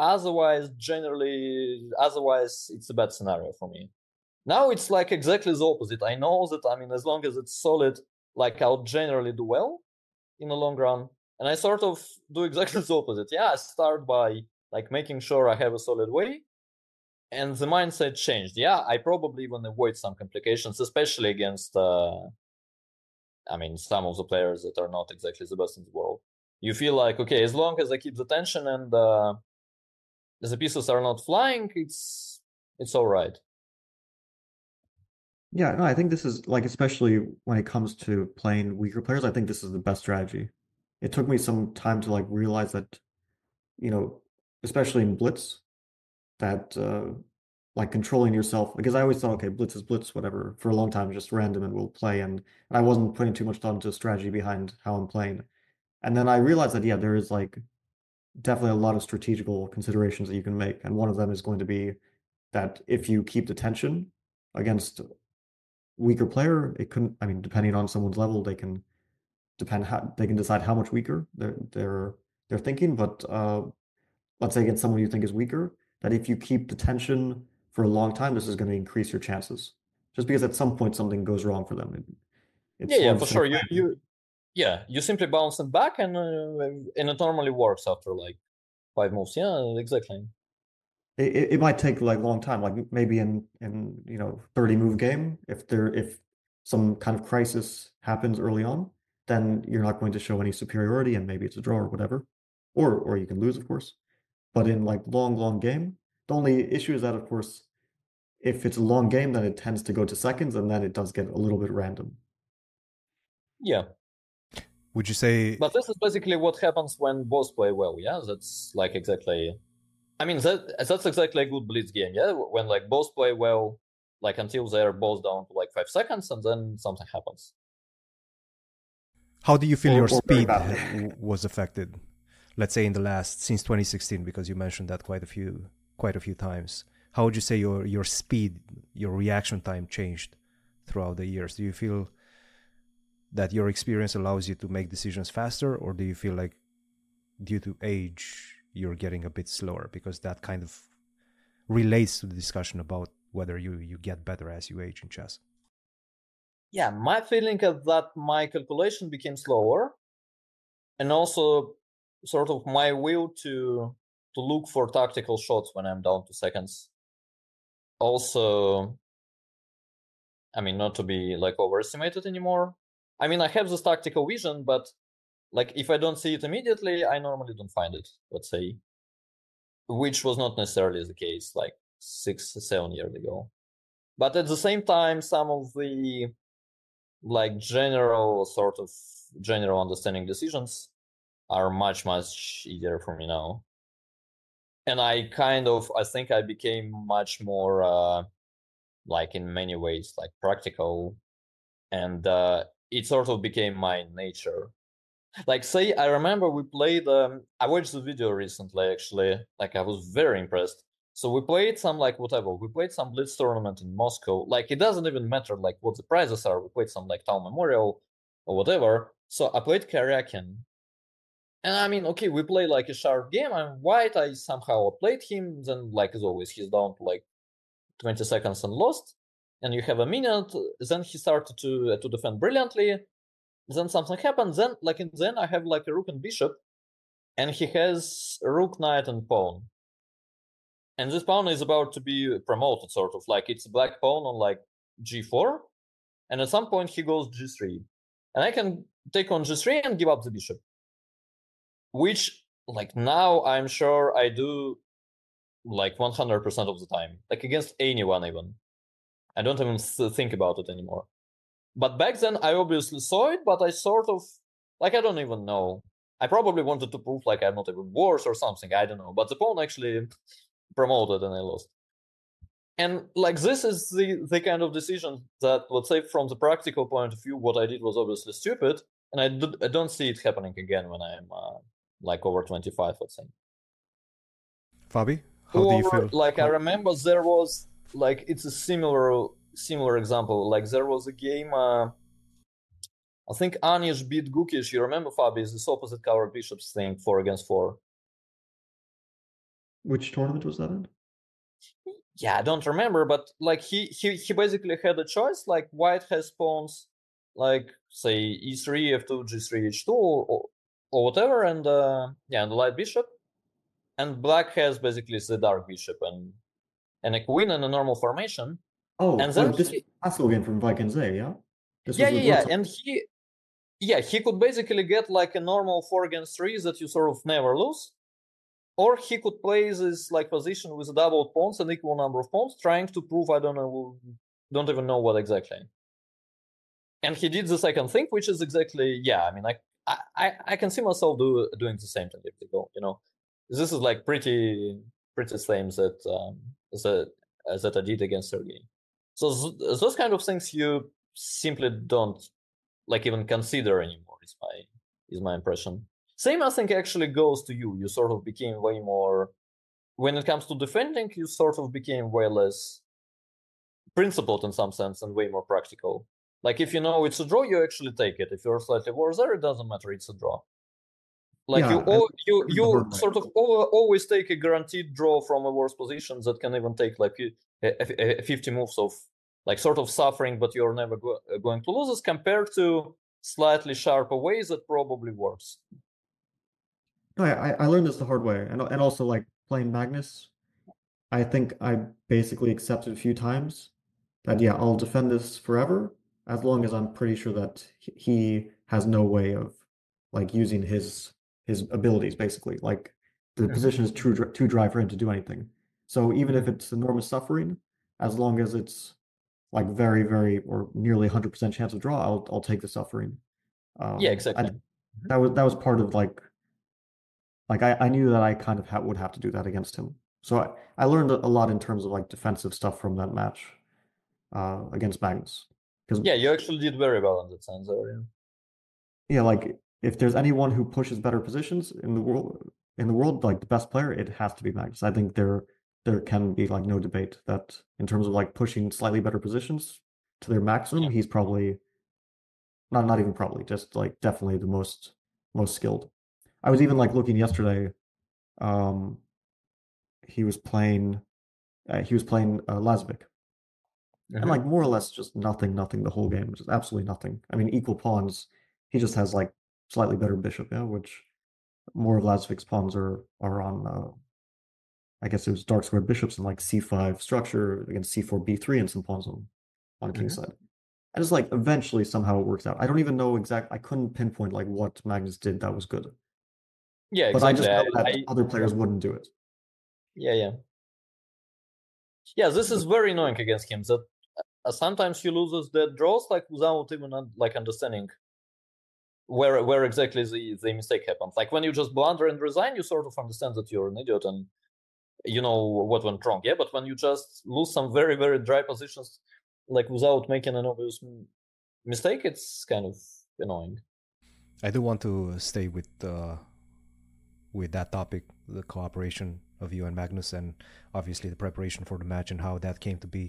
otherwise it's a bad scenario for me. Now it's like exactly the opposite. I know that I mean, as long as it's solid, like I'll generally do well in the long run. And I sort of do exactly the opposite. Yeah, I start by like making sure I have a solid way, and the mindset changed. Yeah, I probably even avoid some complications, especially against I mean some of the players that are not exactly the best in the world. You feel like okay, as long as I keep the tension and the pieces are not flying, it's all right. Yeah, no, I think this is like, especially when it comes to playing weaker players, I think this is the best strategy. It took me some time to like realize that, you know, especially in Blitz, that like controlling yourself, because I always thought, okay, Blitz is Blitz, whatever, for a long time, just random and we'll play. And I wasn't putting too much thought into strategy behind how I'm playing. And then I realized that, yeah, there is like definitely a lot of strategical considerations that you can make. And one of them is going to be that if you keep the tension against weaker player, it couldn't, I mean, depending on someone's level, they can decide how much weaker they're thinking. But let's say against someone you think is weaker, that if you keep the tension for a long time, this is going to increase your chances. Just because at some point something goes wrong for them. It's Yeah, sort yeah, of the for same sure. way. You simply bounce it back and it normally works after like 5 moves. Yeah, exactly. It might take like a long time, like maybe in 30 move game, if some kind of crisis happens early on, then you're not going to show any superiority, and maybe it's a draw or whatever, or you can lose, of course. But in like long game, the only issue is that, of course, if it's a long game, then it tends to go to seconds, and then it does get a little bit random. Yeah. Would you say? But this is basically what happens when both play well. Yeah, that's like exactly. I mean, that's exactly a good blitz game. Yeah, when like both play well, like until they're both down to like 5 seconds, and then something happens. How do you feel Or- your or very speed badly. was affected? Let's say in the last since 2016, because you mentioned that quite a few times. How would you say your speed, your reaction time changed throughout the years? Do you feel that your experience allows you to make decisions faster, or do you feel like due to age you're getting a bit slower? Because that kind of relates to the discussion about whether you get better as you age in chess. Yeah, my feeling is that my calculation became slower, and also sort of my will to look for tactical shots when I'm down to seconds. Also, I mean, not to be like overestimated anymore. I mean, I have this tactical vision, but like if I don't see it immediately, I normally don't find it, let's say, which was not necessarily the case like 6-7 years ago. But at the same time, some of the like general understanding decisions are much easier for me now. And I think I became much more like in many ways like practical, and it sort of became my nature. Like, say, I remember we played, I watched the video recently, actually, like I was very impressed. So we played some, like, whatever, we played some Blitz tournament in Moscow. Like, it doesn't even matter, like, what the prizes are. We played some, like, Town Memorial or whatever. So I played Karyakin. And I mean, okay, we play, like, a sharp game. I'm white. I somehow played him. Then, like, as always, he's down to, like, 20 seconds and lost. And you have a minute. Then he started to defend brilliantly. Then something happens. Then, like in the end, I have like a rook and bishop, and he has rook, knight, and pawn. And this pawn is about to be promoted, sort of like it's a black pawn on like g4, and at some point he goes g3, and I can take on g3 and give up the bishop, which like now I'm sure I do like 100% of the time, like against anyone even. I don't even think about it anymore. But back then, I obviously saw it, but I sort of, like, I don't even know. I probably wanted to prove, like, I'm not even worse or something, I don't know. But the pawn actually promoted and I lost. And, like, this is the kind of decision that, let's say, from the practical point of view, what I did was obviously stupid. And I don't see it happening again when I'm, like, over 25, let's say. Fabi, how do you feel? Like, I remember there was, like, it's a similar example. Like there was a game, I think Anish beat Gukic. You remember, Fabi, is this opposite cover bishops thing, 4 against 4. Which tournament was that in? Yeah, I don't remember, but like he basically had a choice. Like white has pawns, like say e3, f2, g3, h2, or whatever, and and the light bishop, and black has basically the dark bishop and a queen in a normal formation. Oh, and then this classical game from Vikings A, yeah? This yeah, was with yeah, Russell. and he could basically get like a normal 4 against 3 that you sort of never lose, or he could play this like position with double pawns, an equal number of pawns, trying to prove don't even know what exactly. And he did the second thing, which is exactly I mean, I can see myself doing the same thing if they go. You know, this is like pretty same that I did against Sergey. So those kind of things you simply don't like even consider anymore. Is my impression. Same, I think, actually goes to you. You sort of became way more, when it comes to defending, you sort of became way less principled in some sense and way more practical. Like if you know it's a draw, you actually take it. If you're slightly worse there, it doesn't matter. It's a draw. Like Yeah, you sort of always take a guaranteed draw from a worse position that can even take like 50 moves of like sort of suffering, but you're never going to lose, as compared to slightly sharper ways that probably works. No, I learned this the hard way, and also like playing Magnus, I think I basically accepted a few times that I'll defend this forever as long as I'm pretty sure that he has no way of like using his abilities basically. Like the position is too dry for him to do anything. So even if it's enormous suffering, as long as it's like very, very or nearly 100% chance of draw, I'll take the suffering. Yeah, exactly. That was part of like I knew that I kind of would have to do that against him. So I learned a lot in terms of like defensive stuff from that match against Magnus. Because yeah, you actually did very well in that sense there. Yeah, like if there's anyone who pushes better positions in the world, like the best player, it has to be Magnus. I think there can be like no debate that in terms of like pushing slightly better positions to their maximum, he's probably not even probably, just like definitely the most skilled. I was even like looking yesterday, um he was playing Lazovic. And like more or less just nothing the whole game, just absolutely nothing. I mean, equal pawns. He just has like slightly better bishop, yeah, which more of Lazovic's pawns are on. I guess it was dark squared bishops and like c5 structure against c4 b3 and some pawns on king side. And it's like eventually somehow it works out. I don't even know I couldn't pinpoint like what Magnus did that was good. Yeah, exactly. But I just know that other players wouldn't do it. Yeah. Yeah, this is very annoying against him. That sometimes he loses the draws like without even like understanding where exactly the mistake happens. Like when you just blunder and resign, you sort of understand that you're an idiot and you know what went wrong. Yeah, but when you just lose some very, very dry positions, like without making an obvious mistake, it's kind of annoying. I do want to stay with that topic, the cooperation of you and Magnus, and obviously the preparation for the match and how that came to be.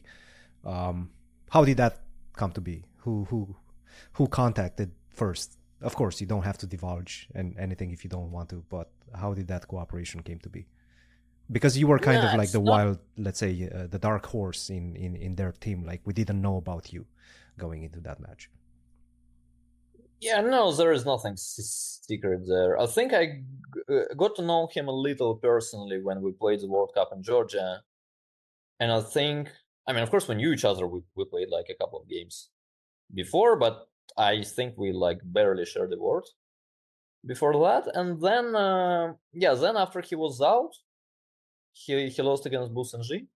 How did that come to be? Who contacted first? Of course, you don't have to divulge anything if you don't want to, but how did that cooperation came to be? Because you were kind of like the wild, let's say, the dark horse in their team. Like we didn't know about you going into that match. Yeah, no, there is nothing secret there. I think I got to know him a little personally when we played the World Cup in Georgia. And I think, I mean, of course, we knew each other. We played like a couple of games before, but I think we like barely shared the word before that. And then, then after he was out, he lost against Boost and G.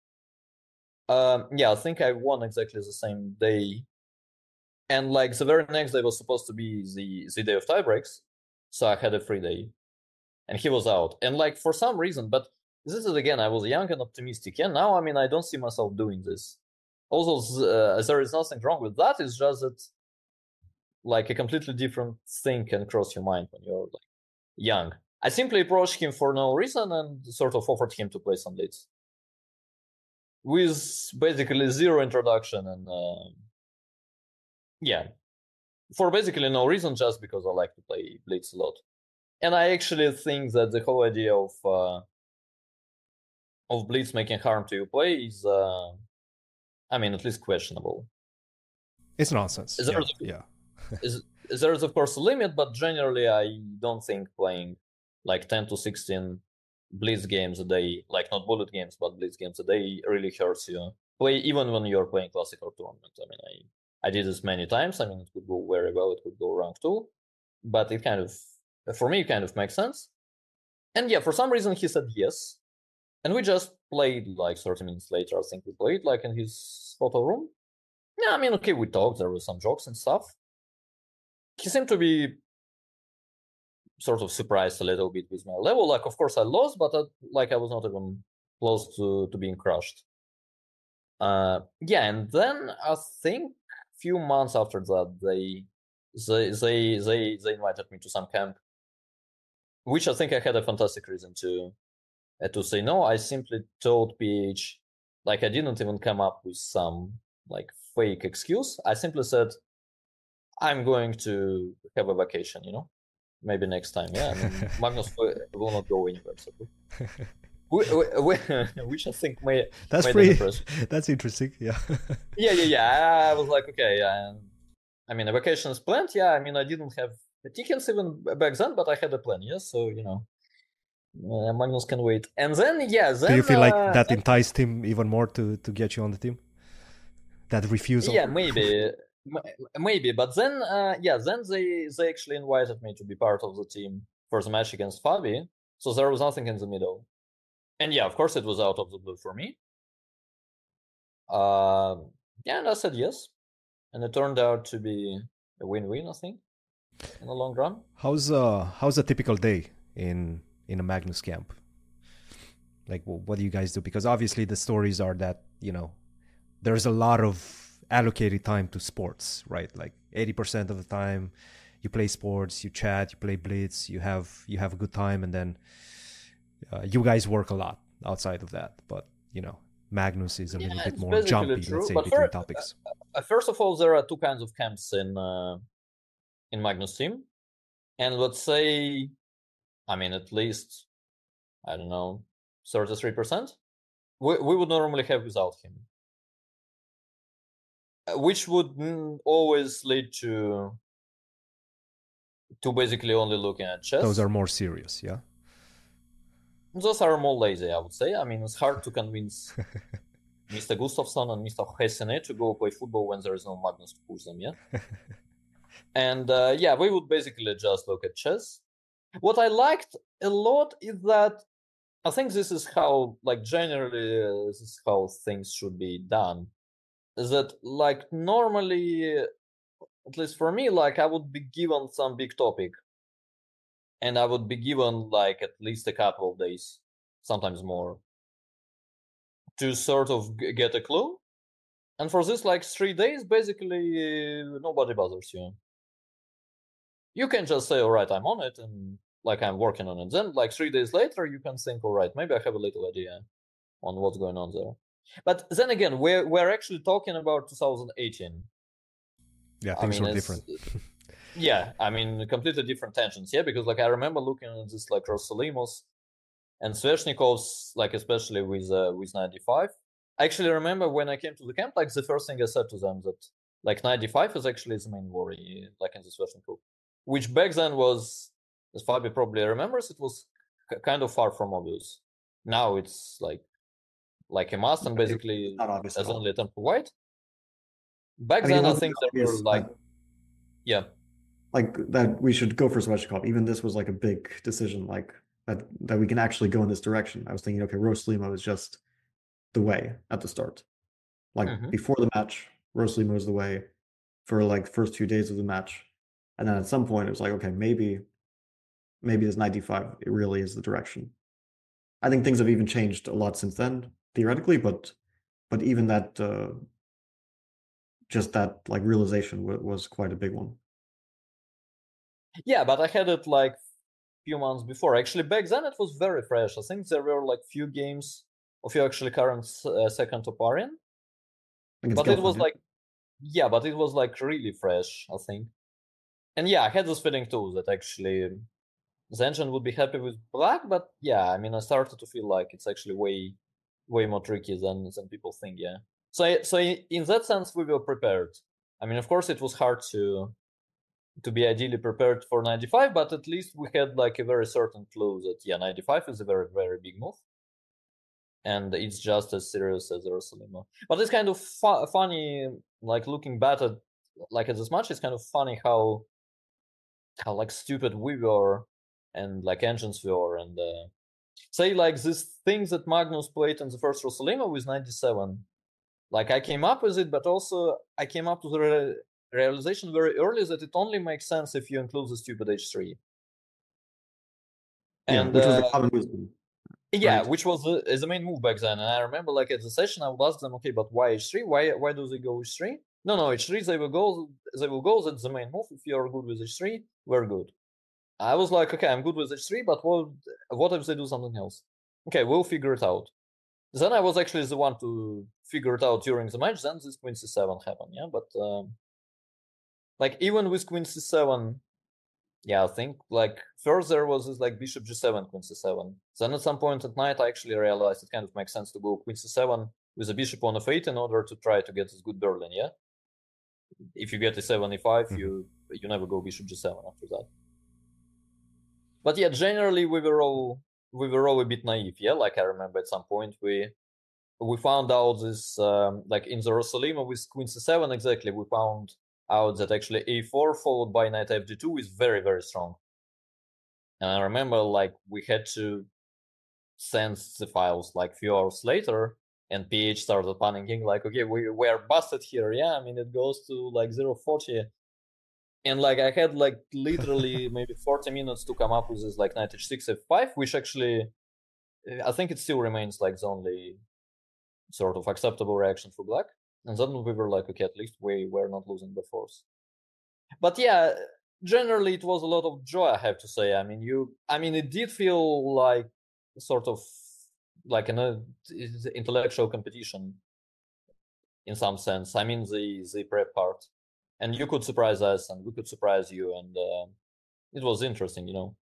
I think I won exactly the same day. And like the very next day was supposed to be the day of tiebreaks. So I had a free day. And he was out. And like for some reason, but this is again, I was young and optimistic. And now, I mean, I don't see myself doing this. Also, there is nothing wrong with that. It's just that like a completely different thing can cross your mind when you're like young. I simply approached him for no reason and sort of offered him to play some blitz. With basically zero introduction and for basically no reason, just because I like to play blitz a lot. And I actually think that the whole idea of blitz making harm to your play is, I mean, at least questionable. It's nonsense. There's of course a limit, but generally I don't think playing like 10 to 16 blitz games a day, like not bullet games, but blitz games a day really hurts you. Play even when you're playing classic or tournament. I mean, I did this many times. I mean, it could go very well, it could go wrong too, but it kind of, for me, it kind of makes sense. And yeah, for some reason he said yes. And we just played like 30 minutes later. I think we played like in his hotel room. Yeah, I mean, okay, we talked. There were some jokes and stuff. He seemed to be sort of surprised a little bit with my level. Like, of course, I lost, but I was not even close to being crushed. And then I think a few months after that, they invited me to some camp, which I think I had a fantastic reason to say no. I simply told PH, like I didn't even come up with some like fake excuse. I simply said, I'm going to have a vacation, maybe next time. Yeah, I mean, Magnus will not go anywhere. So. Which I think that's pretty. That's interesting. Yeah. Yeah. I was like, okay. I mean, a vacation is planned. Yeah. I mean, I didn't have the tickets even back then, but I had a plan. Yes. So Magnus can wait. And then do you feel like that enticed him even more to get you on the team? That refusal. Yeah, maybe. maybe, but then then they actually invited me to be part of the team for the match against Fabi, so there was nothing in the middle. And yeah, of course it was out of the blue for me. And I said yes, and it turned out to be a win-win, I think, in the long run. How's a typical day in a Magnus camp? Like, what do you guys do? Because obviously the stories are that, there's a lot of allocated time to sports, right? Like 80% of the time you play sports, you chat, you play Blitz, you have a good time, and then you guys work a lot outside of that. But Magnus is a little bit more jumpy, true, let's say, but between topics. First of all, there are two kinds of camps in Magnus team, and let's say, at least, I don't know, 33% we would normally have without him, which would always lead to basically only looking at chess. Those are more serious, yeah? Those are more lazy, I would say. It's hard to convince Mr. Gustafsson and Mr. Hessene to go play football when there is no Magnus to push them, yeah? And we would basically just look at chess. What I liked a lot is that I think this is how, generally, this is how things should be done. Is that, normally, at least for me, I would be given some big topic. And I would be given, at least a couple of days, sometimes more, to sort of get a clue. And for this, 3 days, basically, nobody bothers you. You can just say, all right, I'm on it, and, I'm working on it. Then, 3 days later, you can think, all right, maybe I have a little idea on what's going on there. But then again, we're actually talking about 2018. Yeah, things were different. Yeah, completely different tensions. Yeah, because I remember looking at this Rosalimos and Sveshnikovs, especially with 95. I actually remember when I came to the camp, the first thing I said to them that 95 is actually the main worry, in the Sveshnikov, which back then was, as Fabi probably remembers, it was kind of far from obvious. Now it's like a must, and basically as only a tempo white. Back then, I think there were yeah. That we should go for Sveshnikov. Even this was a big decision, that we can actually go in this direction. I was thinking, okay, Rosalimo is just the way at the start. Before the match, Rosalimo is the way for the first 2 days of the match. And then at some point it was okay, maybe this 95, it really is the direction. I think things have even changed a lot since then, theoretically, but even that just that realization was quite a big one. Yeah, but I had it few months before. Actually, back then it was very fresh. I think there were few games of your actually current second Toparian. But it was but it was really fresh, I think. And yeah, I had this feeling too that actually the engine would be happy with black, but yeah, I started to feel it's actually way more tricky than people think, yeah. So in that sense, we were prepared. Of course, it was hard to be ideally prepared for 95, but at least we had a very certain clue that 95 is a very, very big move, and it's just as serious as Rosalimo. But it's kind of funny, looking back at at this match, it's kind of funny how stupid we were and engines were, and say this thing that Magnus played in the first Rosalimo with 97. I came up with it, but also I came up to the realization very early that it only makes sense if you include the stupid h3. And which was the common wisdom. Yeah, right? Which was the main move back then. And I remember at the session I would ask them, okay, but why h3? Why do they go h3? No, h3 they will go. That's the main move. If you're good with h3, we're good. I was okay, I'm good with h3, but what if they do something else? Okay, we'll figure it out. Then I was actually the one to figure it out during the match. Then this queen c7 happened, yeah. But even with queen c7, yeah, I think first there was this bishop g7, queen c7. Then at some point at night I actually realized it kind of makes sense to go queen c7 with a bishop on f8 in order to try to get this good Berlin, yeah. If you get a7 e5, you never go bishop g7 after that. But yeah, generally we were all a bit naive, yeah. I remember at some point we found out this in the Rosalimo with queen c7 exactly. We found out that actually a4 followed by knight fd2 is very, very strong. And I remember like we had to send the files like a few hours later, and PH started panicking like, okay, we're busted here. Yeah, I mean, it goes to like 040. And like I had like literally maybe 40 minutes to come up with this like knight h6 f5, which actually I think it still remains like the only sort of acceptable reaction for black. And then we were like, okay, at least we were not losing the force. But yeah, generally it was a lot of joy, I have to say. I mean, it did feel like sort of like an intellectual competition in some sense. I mean, the prep part, and you could surprise us, and we could surprise you, and it was interesting, you know.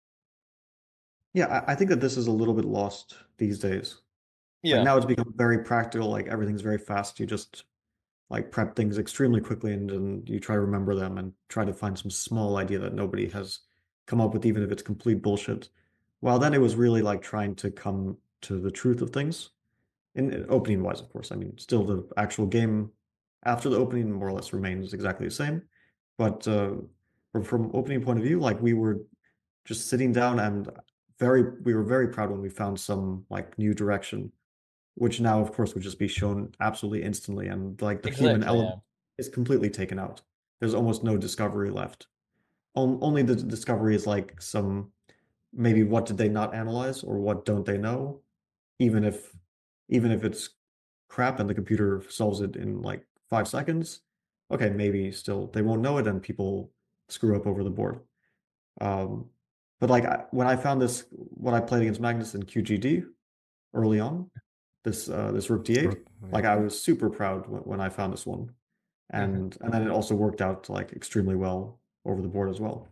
Yeah, I think that this is a little bit lost these days. Like Yeah, now it's become very practical, like everything's very fast. You just like prep things extremely quickly and you try to remember them and try to find some small idea that nobody has come up with, even if it's complete bullshit. Well, then it was really like trying to come to the truth of things. In opening wise, of course. I mean, still the actual game after the opening more or less remains exactly the same. But from opening point of view, like we were just sitting down and we were very proud when we found some like new direction, which now of course would just be shown absolutely instantly, and like the human exactly. Yeah, element is completely taken out. There's almost no discovery left. Only the discovery is like some maybe what did they not analyze or what don't they know, even if it's crap and the computer solves it in like 5 seconds. Okay, maybe still they won't know it and people screw up over the board. Um, but like when I found this, when I played against Magnus in QGD early on, this Rook D8, like I was super proud when I found this one, and then it also worked out like extremely well over the board as well.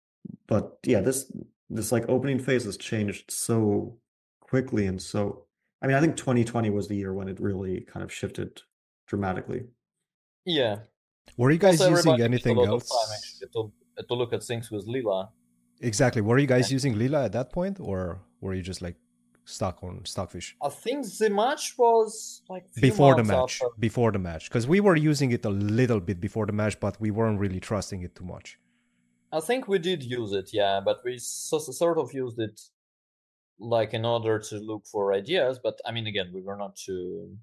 But yeah, this like opening phase has changed so quickly and so. I mean, I think 2020 was the year when it really kind of shifted dramatically. yeah. Were you guys Also, using everybody needs a anything lot of time else? actually to look at things with Lila. Exactly. Were you guys And using Lila at that point, or were you just like stuck on Stockfish? I think the match was like few Before the months match. after. Before the match. Because we were using it a little bit before the match, but we weren't really trusting it too much. I think we did use it, yeah, but we sort of used it like in order to look for ideas. But I mean, again, we were not too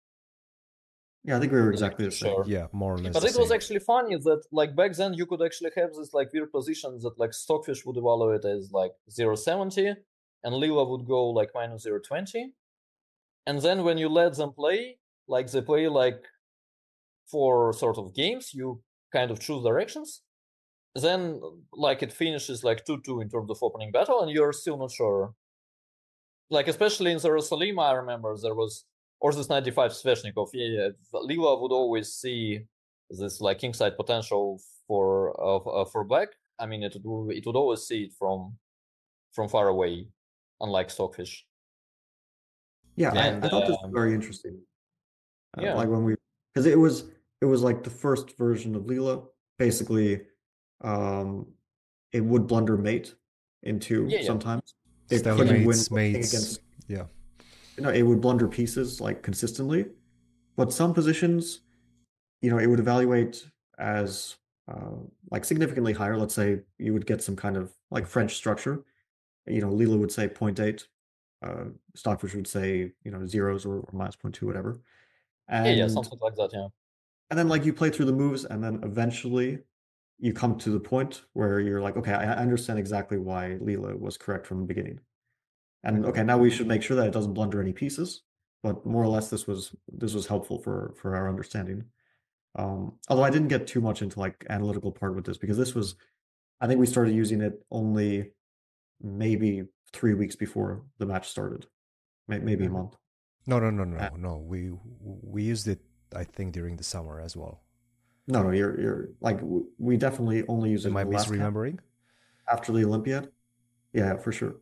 Yeah, I think we were like exactly too the same. sure. Yeah, more or less But the it was same. actually funny that like back then you could actually have this like weird positions that like Stockfish would evaluate as like 0.70 and Lila would go like minus 0.20. And then when you let them play, like they play like for sort of games, you kind of choose directions. Then like it finishes like 2-2 in terms of opening battle, and you're still not sure. Like especially in Jerusalem, I remember there was or this 95 Sveshnikov. Yeah, Lila would always see this like kingside potential for black. I mean, it would always see it from far away, unlike Stockfish. Yeah, Yeah. And I thought this was very interesting. yeah, Like when we, because it was like the first version of Leela. Basically, um, it would blunder mate into yeah. sometimes. It couldn't win Stalemates, looking mates. against, Yeah. you know, it would blunder pieces like consistently. But some positions, you know, it would evaluate as like significantly higher. Let's say you would get some kind of like French structure. You know, Leela would say 0.8, Stockfish would say, you know, zeros or minus 0.2, whatever. Yeah, And something like that. Yeah, then like you play through the moves and then eventually you come to the point where you're like, okay, I understand exactly why Leela was correct from the beginning. And okay, now we should make sure that it doesn't blunder any pieces. But more or less, this was helpful for our understanding. Although I didn't get too much into like analytical part with this because this was, I think we started using it only maybe 3 weeks before the match started, maybe a month. No. We used it, I think, during the summer as well. No, you're like we definitely only use it Am in I the last camp misremembering? after the Olympiad. Yeah, for sure.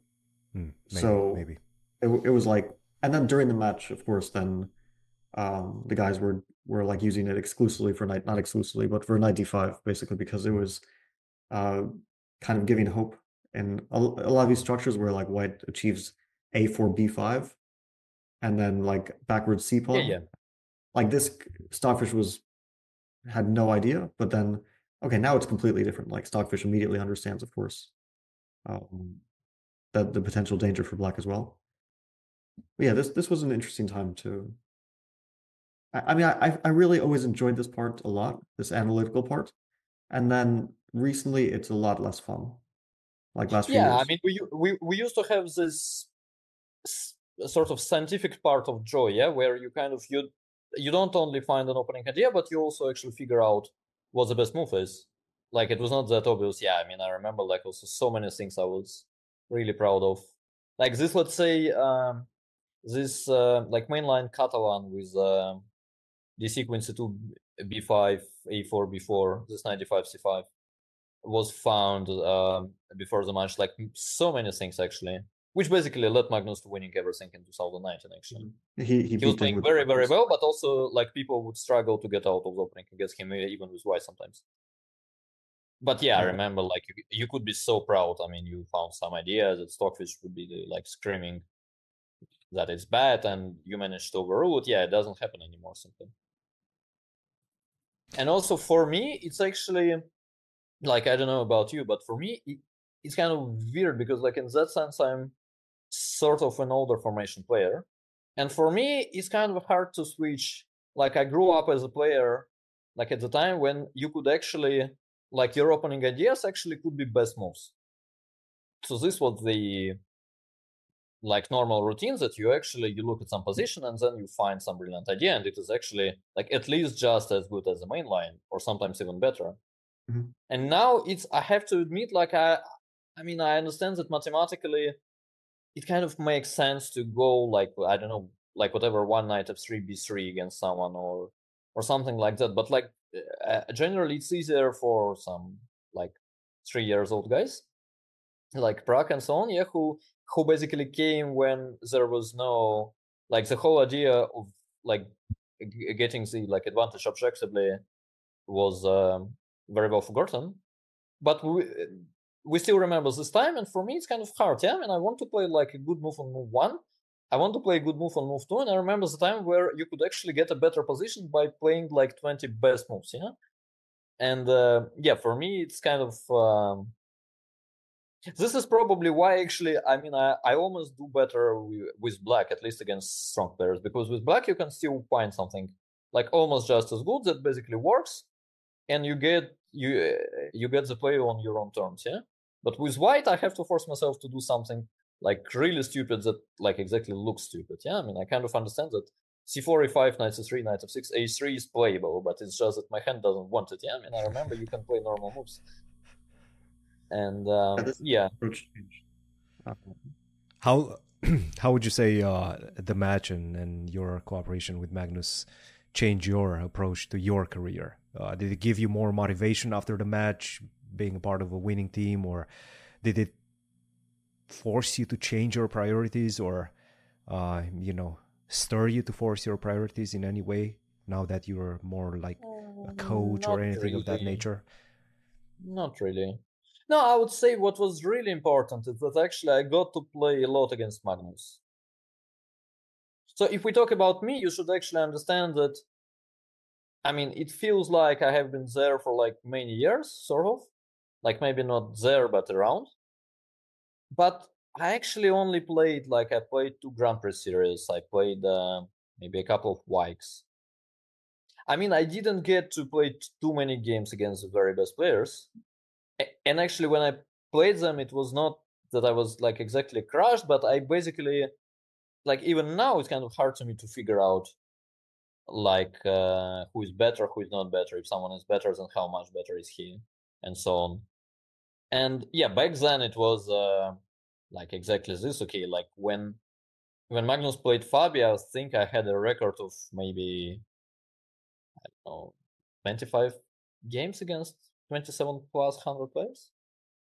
So Maybe. it was like, and then during the match, of course, then the guys were like using it exclusively for night, not exclusively, but for 95 basically because it was uh kind of giving hope. And a lot of these structures where like white achieves a4 b5 and then like backwards c yeah, pawn, yeah. like this Stockfish was had no idea, but then okay, now it's completely different. Like Stockfish immediately understands, of course, that the potential danger for black as well. But yeah, this was an interesting time to. I mean, I really always enjoyed this part a lot, this analytical part, and then recently it's a lot less fun. Like last few Yeah, I years. mean, we used to have this sort of scientific part of joy, yeah, where you kind of you don't only find an opening idea, but you also actually figure out what the best move is. Like it was not that obvious. Yeah, I mean, I remember like also so many things I was really proud of. Like this, let's say, this like mainline Catalan with DC Queen C2 B5 A4 B4 this 95 C5 was found before the match. Like so many things actually, which basically led Magnus to winning everything in 2019. Actually, He he was beat them playing with very very well, but also like people would struggle to get out of the opening against him even with white sometimes. But yeah, I remember like you could be so proud. I mean, you found some idea that Stockfish would be like screaming that it's bad, and you managed to overrule it. Yeah, it doesn't happen anymore simply. And also for me, it's actually like I don't know about you, but for me, it's kind of weird because like in that sense, I'm sort of an older formation player, and for me, it's kind of hard to switch. Like I grew up as a player, like at the time when you could actually like your opening ideas actually could be best moves. So this was the like normal routines that you actually you look at some position and then you find some brilliant idea, and it is actually like at least just as good as the main line or sometimes even better. Mhm. And now it's I have to admit like I mean I understand that mathematically it kind of makes sense to go like I don't know like whatever one knight f3 b3 against someone or something like that, but like generally it's easier for some like 3 years old guys like Prague and so on, yeah, who basically came when there was no like the whole idea of like getting the like advantage objectively was very well forgotten. But we still remember this time, and for me it's kind of hard. Yeah, I mean I want to play like a good move on move one. I want to play a good move on move two, and I remember the time where you could actually get a better position by playing like 20 best moves. Yeah, and yeah, for me it's kind of. This is probably why actually I mean I almost do better with black, at least against strong players, because with black you can still find something like almost just as good that basically works, and you get the play on your own terms. Yeah, but with white I have to force myself to do something like really stupid that like exactly looks stupid. Yeah, I mean I kind of understand that c4 e5 knight c3 knight f6 a3 is playable, but it's just that my hand doesn't want it. Yeah, I mean I remember you can play normal moves, and This yeah. approach changed. How how would you say the match and your cooperation with Magnus change your approach to your career? Did it give you more motivation after the match, being a part of a winning team, or did it force you to change your priorities, or stir you to force your priorities in any way now that you're more like a coach or Not anything of that really. nature? Not really. No, I would say what was really important is that actually I got to play a lot against Magnus. So if we talk about me, you should actually understand that, I mean, it feels like I have been there for like many years, sort of. Like maybe not there, but around. But I actually only played, like I played 2 Grand Prix series. I played maybe a couple of Wikes. I mean, I didn't get to play too many games against the very best players. And actually when I played them it was not that I was like exactly crushed, but I basically like even now it's kind of hard to me to figure out like who is better, who is not better, if someone is better then how much better is he, and so on. And yeah, back then it was like exactly this. Okay, like when Magnus played Fabio, I think I had a record of maybe I don't know 25 games against 27 plus 100 players.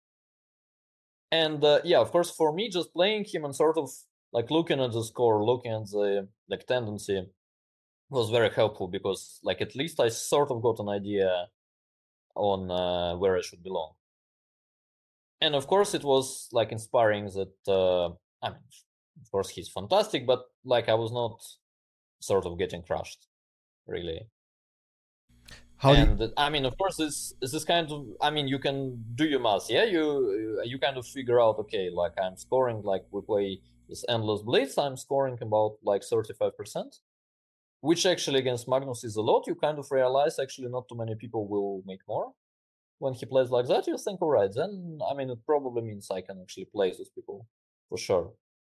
And yeah, of course, for me, just playing him and sort of like looking at the score, looking at the like tendency was very helpful because like at least I sort of got an idea on where I should belong. And of course, it was like inspiring that I mean, of course, he's fantastic, but like I was not sort of getting crushed, really. How do you, And I mean, of course, this kind of, I mean, you can do your math, yeah. You kind of figure out, okay, like I'm scoring, like we play this endless blitz, I'm scoring about like 35%, which actually against Magnus is a lot. You kind of realize actually not too many people will make more. When he plays like that, you think, all right, then I mean, it probably means I can actually play those people for sure.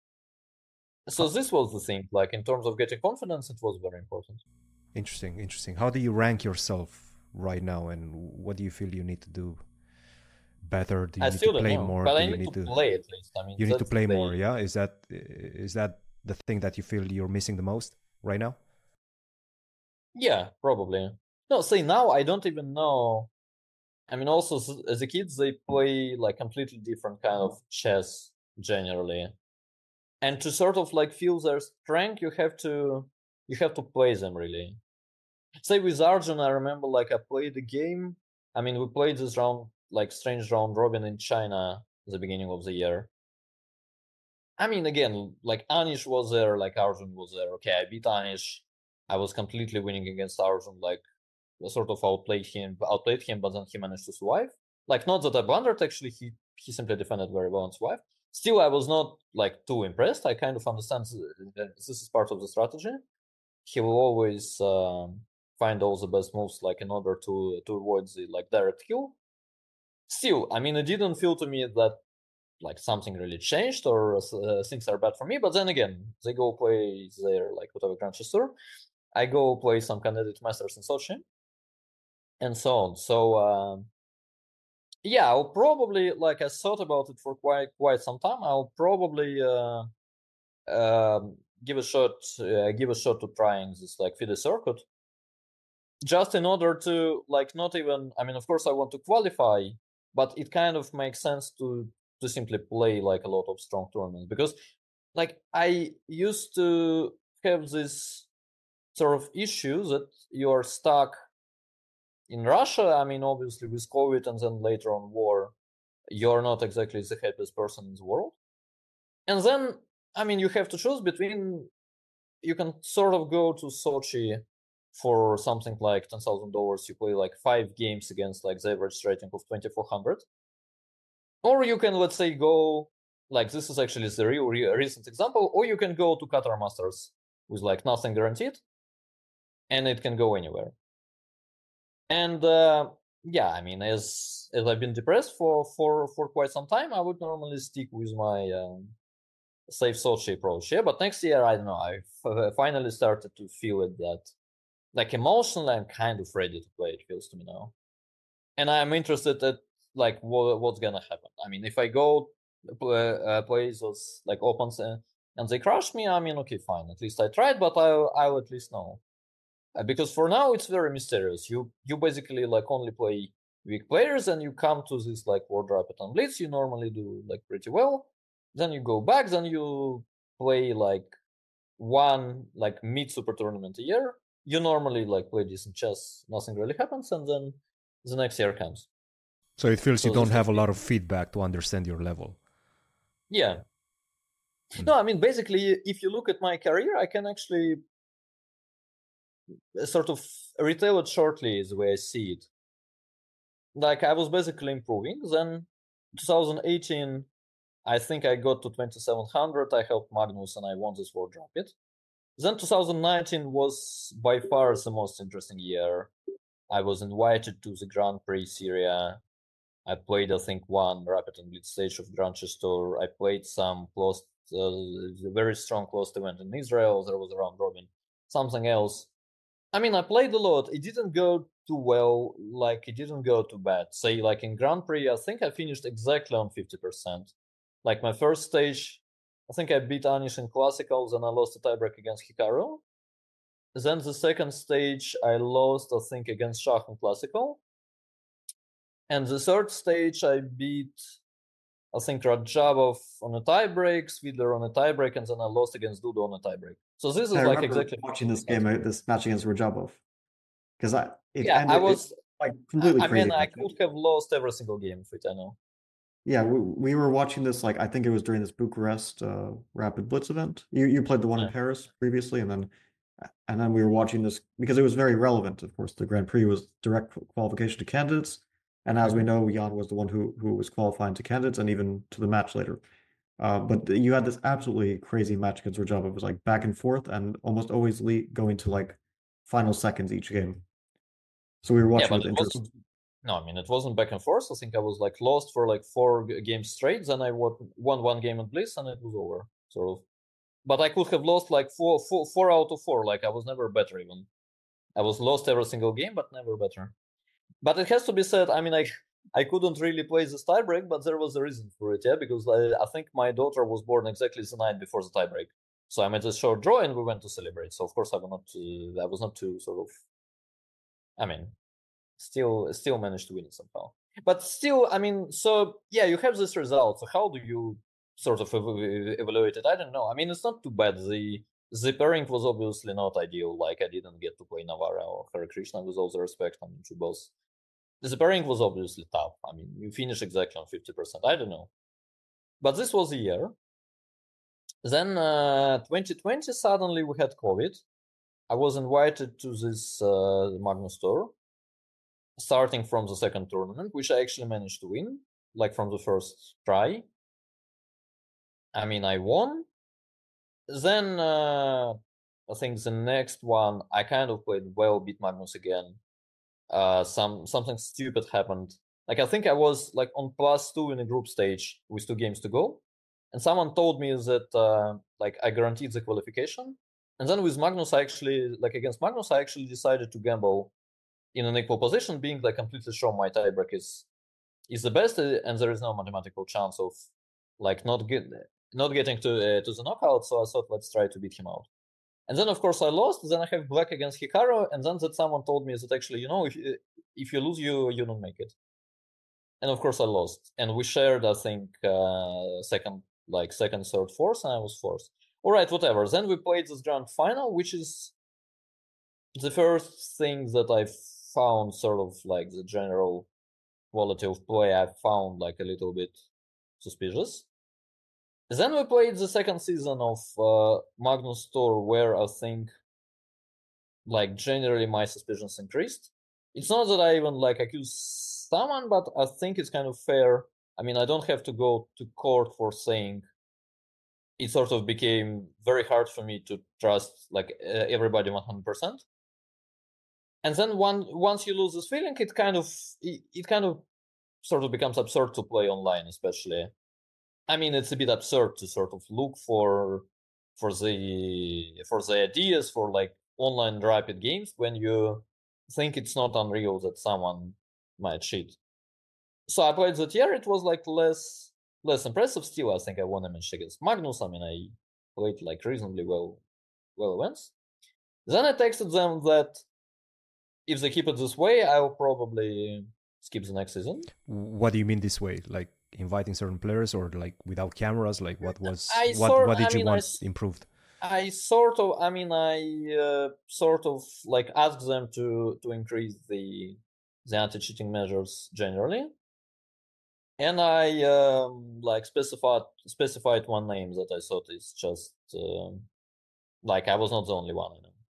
So this was the thing, like in terms of getting confidence, it was very important. interesting. How do you rank yourself right now, and what do you feel you need to do better? Do you I need to still don't play know, more? but Do I you need need to to play at least. I mean, you need to that's play the more? Yeah, is that the thing that you feel you're missing the most right now? yeah, probably. No, see, now I don't even know. I mean, also as a kids, they play like completely different kind of chess generally, and to sort of like feel their strength, you have to play them really. Say with Arjun, I remember like I played the game. I mean, we played this round like strange round robin in China at the beginning of the year. I mean, again, like Anish was there, like Arjun was there. Okay, I beat Anish. I was completely winning against Arjun, like sort of outplayed him, but then he managed to survive. Like, not that I blundered, actually, he simply defended very well and survived. Still, I was not like too impressed. I kind of understand that this is part of the strategy. He will always find all the best moves, like in order to avoid the like direct kill. Still, I mean, it didn't feel to me that like something really changed or things are bad for me. But then again, they go play their like whatever Grand Chess Tour. I go play some candidate masters in Sochi and so on. So yeah, I'll probably, like I thought about it for quite some time. I'll probably give a shot to trying this like FIDE circuit, just in order to like not even. I mean, of course, I want to qualify, but it kind of makes sense to simply play like a lot of strong tournaments, because like I used to have this sort of issue that you are stuck in Russia. I mean, obviously with COVID and then later on war, you're not exactly the happiest person in the world. And then, I mean, you have to choose between, you can sort of go to Sochi for something like $10,000. You play like 5 games against like the average rating of 2,400. Or you can, let's say, go, like this is actually the real recent example, or you can go to Qatar Masters with like nothing guaranteed, and it can go anywhere. And yeah, I mean, as I've been depressed for quite some time, I would normally stick with my safe Sochi approach. Yeah, but next year, I don't know. I finally started to feel it that, like emotionally, I'm kind of ready to play. It feels to me now, and I'm interested at like what's gonna happen. I mean, if I go play those like opens and they crush me, I mean, okay, fine. At least I tried, but I'll at least know. Because for now it's very mysterious. You basically like only play weak players, and you come to this like World Rapid and Blitz. You normally do like pretty well. Then you go back. Then you play like one like mid super tournament a year. You normally like play decent chess. Nothing really happens, and then the next year comes. So it feels you So don't this have is a lot of feedback to understand your level. yeah. No, I mean basically, if you look at my career, I can actually sort of retell it shortly the way I see it. Like I was basically improving. Then 2018, I think I got to 2700. I helped Magnus and I won this World Rapid. Then 2019 was by far the most interesting year. I was invited to the Grand Prix Syria. I played, I think, one Rapid and Blitz stage of Grand Chess Tour. I played some close, very strong closed event in Israel. There was a round robin, something else. I mean, I played a lot. It didn't go too well. Like, it didn't go too bad. Say, like in Grand Prix, I think I finished exactly on 50%. Like my first stage, I think I beat Anish in Classicals and I lost a tiebreak against Hikaru. Then the second stage, I lost, I think, against Shah in Classical. And the third stage, I beat, I think, Rajabov on a tiebreak, Svidler on a tiebreak, and then I lost against Dudo on a tiebreak. So this is I like remember exactly watching this game, this match against Rajabov, because it yeah. I ended was. like completely I mean, crazy. I could have lost every single game of it. I know. Yeah, we were watching this, like I think it was during this Bucharest Rapid Blitz event. You played the one in Yeah. Paris previously, and then And then we were watching this because it was very relevant. Of course, the Grand Prix was direct qualification to candidates, and as we know, Jan was the one who was qualifying to candidates and even to the match later. But you had this absolutely crazy match against Rojava. It was like back and forth and almost always going to like final seconds each game. So we were Yeah, watching but with it interest. wasn't. No, I mean it wasn't back and forth. I think I was like lost for like 4 games straight. Then I won one game at Bliss, and it was over. Sort of. But I could have lost like four out of 4. Like I was never better even. I was lost every single game, but never better. But it has to be said. I mean, I couldn't really play this tiebreak, but there was a reason for it. Yeah, because I think my daughter was born exactly the night before the tiebreak. So I made a short draw, and we went to celebrate. So of course I was not too sort of. I mean, still managed to win it somehow. But still, I mean, so yeah, you have this result. So how do you sort of evaluate it? I don't know. I mean, it's not too bad. The pairing was obviously not ideal. Like I didn't get to play Navara or Hare Krishna with all the respect. I mean, to both. The pairing was obviously tough. I mean, you finish exactly on 50%. I don't know. But this was a year. Then 2020, suddenly we had COVID. I was invited to this Magnus Tour, starting from the second tournament, which I actually managed to win, like from the first try. I mean, I won. Then I think the next one, I kind of played well, beat Magnus again. Something stupid happened. Like I think I was like on +2 in a group stage with 2 games to go, and someone told me that like I guaranteed the qualification. And then with Magnus, against Magnus, I actually decided to gamble in an equal position, being like completely sure my tiebreak is the best, and there is no mathematical chance of like not getting to the knockout. So I thought, let's try to beat him out. And then of course I lost. Then I have black against Hikaru, and then that someone told me that actually, if you lose, you don't make it. And of course I lost, and we shared, I think, second, third, fourth, and I was fourth. All right, whatever. Then we played this grand final, which is the first thing that I found sort of like the general quality of play I found like a little bit suspicious. Then we played the second season of Magnus Tour, where I think like generally my suspicions increased. It's not that I even like accuse someone, but I think it's kind of fair. I mean, I don't have to go to court for saying it sort of became very hard for me to trust like everybody 100%. And then once you lose this feeling, it kind of sort of becomes absurd to play online, especially. I mean, it's a bit absurd to sort of look for the ideas for like online rapid games when you think it's not unreal that someone might cheat. So I played that year. It was like less impressive. Still, I think I won a match against Magnus. I mean, I played like reasonably well events. Then I texted them that if they keep it this way, I'll probably skip the next season. What do you mean this way? Like inviting certain players, or like without cameras? Like what did you want improved? I sort of like asked them to increase the anti-cheating measures generally, and I like specified one name that I thought is just like I was not the only one,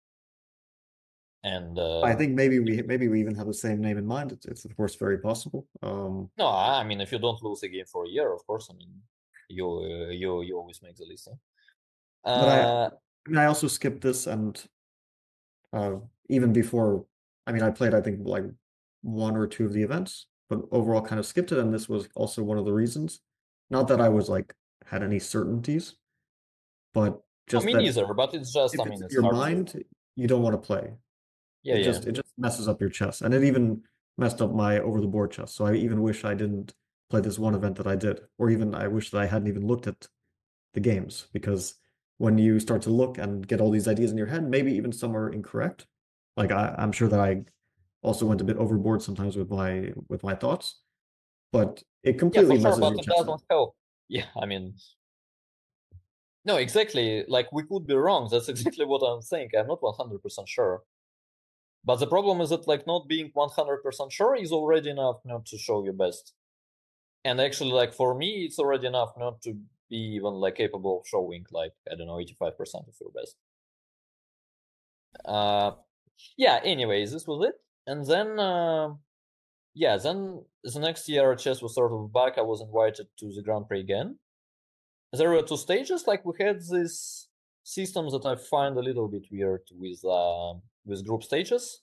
And I think maybe we even have the same name in mind. It's of course very possible. No, I mean, if you don't lose a game for a year, of course, I mean, you always make the list. But I also skipped this, and even before, I mean, I played I think like 1 or 2 of the events, but overall kind of skipped it, and this was also one of the reasons. Not that I was like had any certainties, but just me that neither. But it's just, I mean, it's your hard mind, you don't want to play. Yeah, it just messes up your chess, and it even messed up my over the board chess. So I even wish I didn't play this one event that I did, or even I wish that I hadn't even looked at the games, because when you start to look and get all these ideas in your head, maybe even some are incorrect. Like I'm sure that I also went a bit overboard sometimes with my thoughts, but it completely messes but your it chess doesn't up. help. Yeah, I mean, no, exactly. Like we could be wrong. That's exactly what I'm saying. I'm not 100% sure. But the problem is that like not being 100% sure is already enough not to show your best. And actually, like for me, it's already enough not to be even like capable of showing like, I don't know, 85% of your best. Yeah. Anyways, this was it, and then then the next year chess was sort of back. I was invited to the Grand Prix again. There were two stages. Like we had this system that I find a little bit weird with group stages.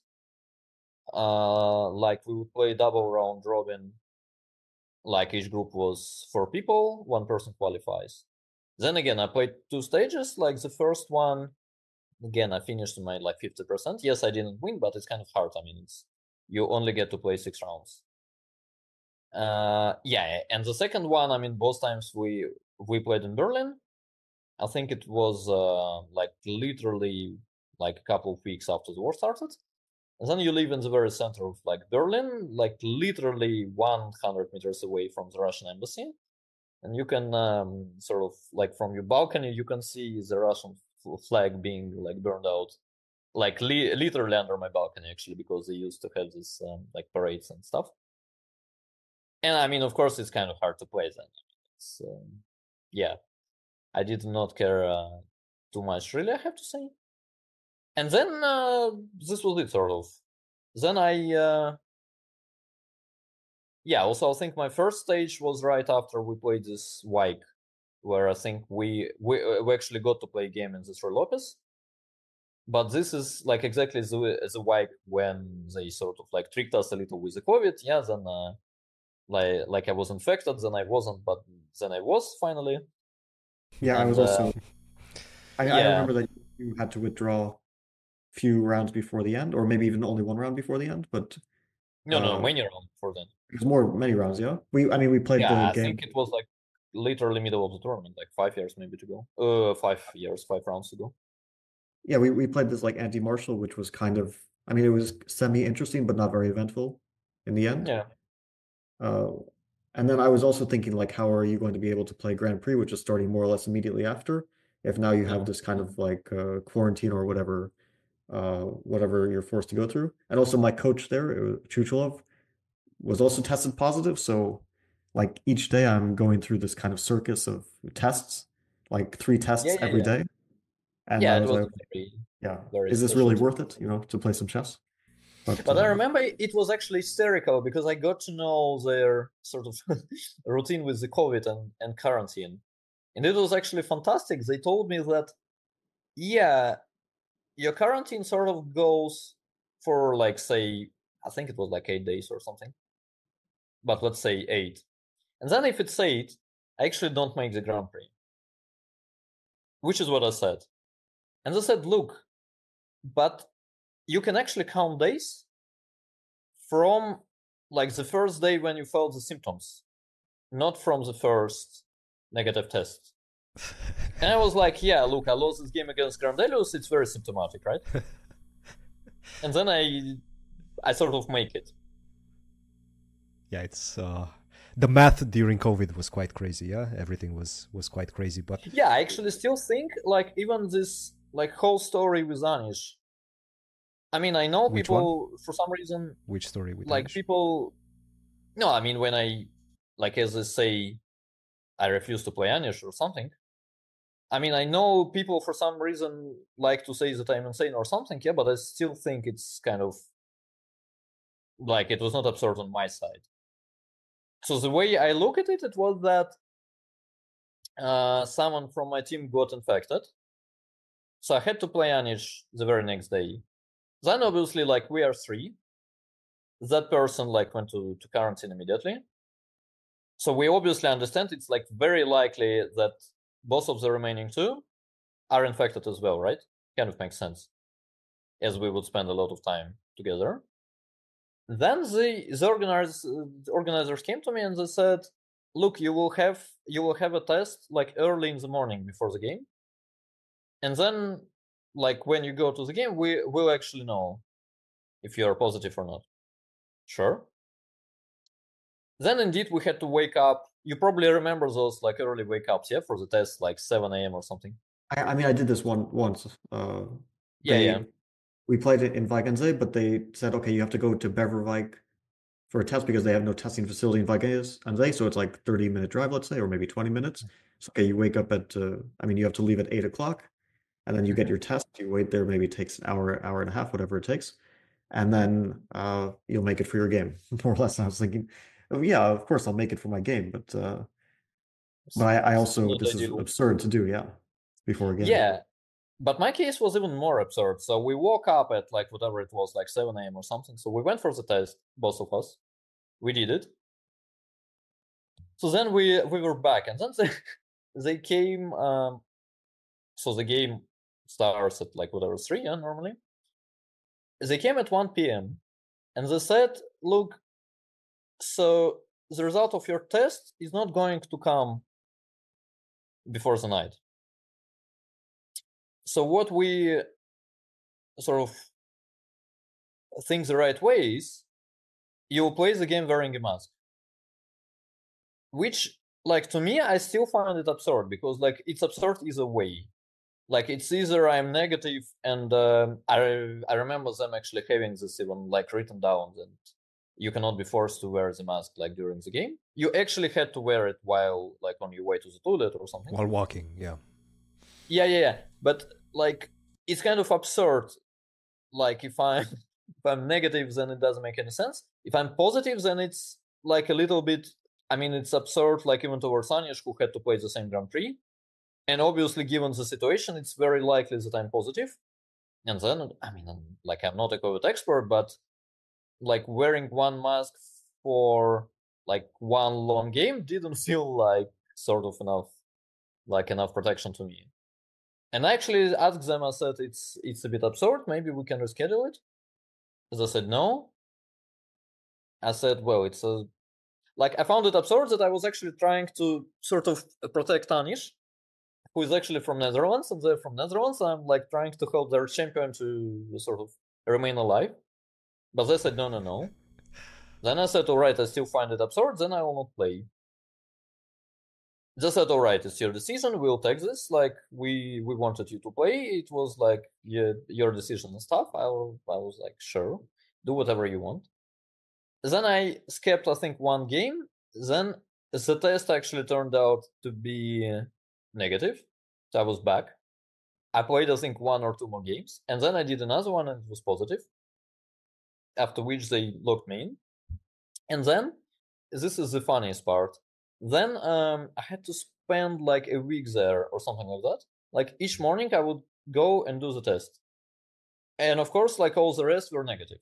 Like we would play double round robin. Like each group was 4 people, one person qualifies. Then again, I played two stages. Like the first one, again, I finished in my like 50%. Yes, I didn't win, but it's kind of hard. I mean, you only get to play 6 rounds. Yeah, and the second one, I mean, both times we played in Berlin. I think it was like literally like a couple of weeks after the war started. And then you live in the very center of like Berlin, like literally 100 meters away from the Russian embassy. And you can sort of like from your balcony, you can see the Russian flag being like burned out, like literally under my balcony actually, because they used to have this like parades and stuff. And I mean, of course, it's kind of hard to play then. It's, yeah, I did not care too much, really, I have to say. And then this was it, sort of. Then also I think my first stage was right after we played this Wike, where I think we actually got to play a game in this Roy Lopez. But this is like exactly the Wike when they sort of like tricked us a little with the COVID. Yeah, then like I was infected, then I wasn't, but then I was finally. Yeah, I And was also. I yeah, remember that you had to withdraw a few rounds before the end, or maybe even only one round before the end, but no, many rounds for then. it was many rounds, yeah. We played the Yeah, I game. think it was like literally middle of the tournament, like 5 years maybe to go. 5 years, 5 rounds to go. Yeah, we played this like anti-martial, which was kind of, I mean, it was semi-interesting, but not very eventful in the end. Yeah. And then I was also thinking, like, how are you going to be able to play Grand Prix, which is starting more or less immediately after, if now you have Yeah. this kind of like quarantine or whatever you're forced to go through. And also my coach there, Chuchulov, was also tested positive. So like each day I'm going through this kind of circus of tests, like 3 tests every day. And I Yeah, it was was like, very, yeah, very is this really special. worth it, to play some chess? But I remember it was actually hysterical because I got to know their sort of routine with the COVID and quarantine. And it was actually fantastic. They told me that, yeah, your quarantine sort of goes for like, say, I think it was like 8 days or something. But let's say 8. And then if it's 8, I actually don't make the Grand Prix. Which is what I said. And they said, look, but you can actually count days from like the first day when you felt the symptoms, not from the first negative test. And I was like, yeah, look, I lost this game against Grandelius. It's very symptomatic, right? And then I sort of make it. Yeah, it's the math during COVID was quite crazy. Yeah, everything was quite crazy. But yeah, I actually still think like even this like whole story with Anish. I mean, I know Which people one? for some reason. Which story with like Anish? People? No, I mean when I like as they say, I refuse to play Anish or something. I mean, I know people for some reason like to say that I'm insane or something, yeah, but I still think it's kind of like it was not absurd on my side. So the way I look at it, it was that someone from my team got infected. So I had to play Anish the very next day. Then obviously, like we are 3. That person like went to quarantine immediately. So we obviously understand it's like very likely that both of the remaining 2 are infected as well, right? Kind of makes sense, as we would spend a lot of time together. Then the organizers came to me and they said, look, you will have a test like early in the morning before the game. And then like when you go to the game, we will actually know if you are positive or not. Sure. Then indeed we had to wake up. You probably remember those like early wake ups, yeah, for the test, like 7 a.m. or something. I mean, I did this once. Yeah. We played it in Weigensee, but they said, okay, you have to go to Beverwijk for a test because they have no testing facility in Weigensee, so it's like 30-minute drive, let's say, or maybe 20 minutes. So okay, you wake up at, I mean, you have to leave at 8 o'clock, and then you get your test, you wait there, maybe it takes an hour and a half, whatever it takes, and then you'll make it for your game, more or less. And I was thinking, oh, yeah, of course I'll make it for my game, but I also, this is absurd to do, yeah, before a game. Yeah, but my case was even more absurd. So we woke up at like whatever it was, like 7 a.m. or something. So we went for the test, both of us. We did it. So then we were back, and then they came. So the game starts at like whatever 3, yeah, normally. They came at 1 p.m. and they said, "Look, so the result of your test is not going to come before the night. So what we sort of think the right way is you play the game wearing a mask." Which, like, to me, I still find it absurd, because like it's absurd either way. Like, it's either I'm negative, and I remember them actually having this even like written down that you cannot be forced to wear the mask like during the game. You actually had to wear it while like on your way to the toilet or something. While walking, yeah. Yeah. But like it's kind of absurd. Like if I'm negative, then it doesn't make any sense. If I'm positive, then it's like a little bit. I mean, it's absurd. Like even towards Anish, who had to play the same Grand Prix. And obviously, given the situation, it's very likely that I'm positive. And then, I mean, like, I'm not a COVID expert, but like wearing one mask for like one long game didn't feel like sort of enough protection to me. And I actually asked them, I said, it's a bit absurd. Maybe we can reschedule it. They said no. I said, well, it's I found it absurd that I was actually trying to sort of protect Anish, who is actually from Netherlands, and they're from Netherlands. I'm like trying to help their champion to sort of remain alive. But they said no. Then I said, all right, I still find it absurd, then I will not play. They said, all right, it's your decision, we'll take this. Like, we wanted you to play. It was like your decision and stuff. I was like, sure, do whatever you want. Then I skipped, I think, one game. Then the test actually turned out to be negative. So I was back. I played, I think, 1 or 2 more games. And then I did another one and it was positive. After which they locked me in. And then, this is the funniest part. Then I had to spend like a week there or something like that. Like each morning I would go and do the test. And of course, like all the rest were negative.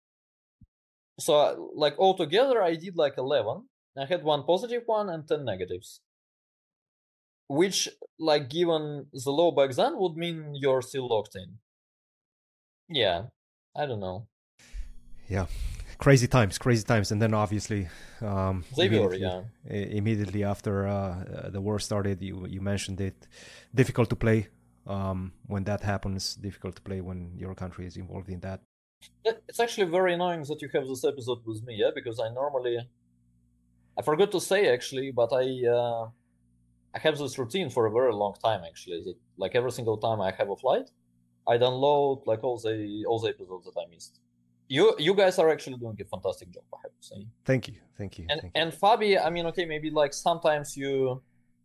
So like altogether I did like 11. I had 1 positive one and 10 negatives. Which, like, given the law back then, would mean you're still locked in. Yeah, I don't know. Yeah, crazy times. And then obviously immediately after the war started, you mentioned it, difficult to play when that happens, difficult to play when your country is involved in that. It's actually very annoying that you have this episode with me, yeah, because I forgot to say actually, but I have this routine for a very long time actually, that like every single time I have a flight, I download like all the episodes that I missed. You guys are actually doing a fantastic job, I have to say. Thank you. And Fabi, I mean, okay, maybe like sometimes you're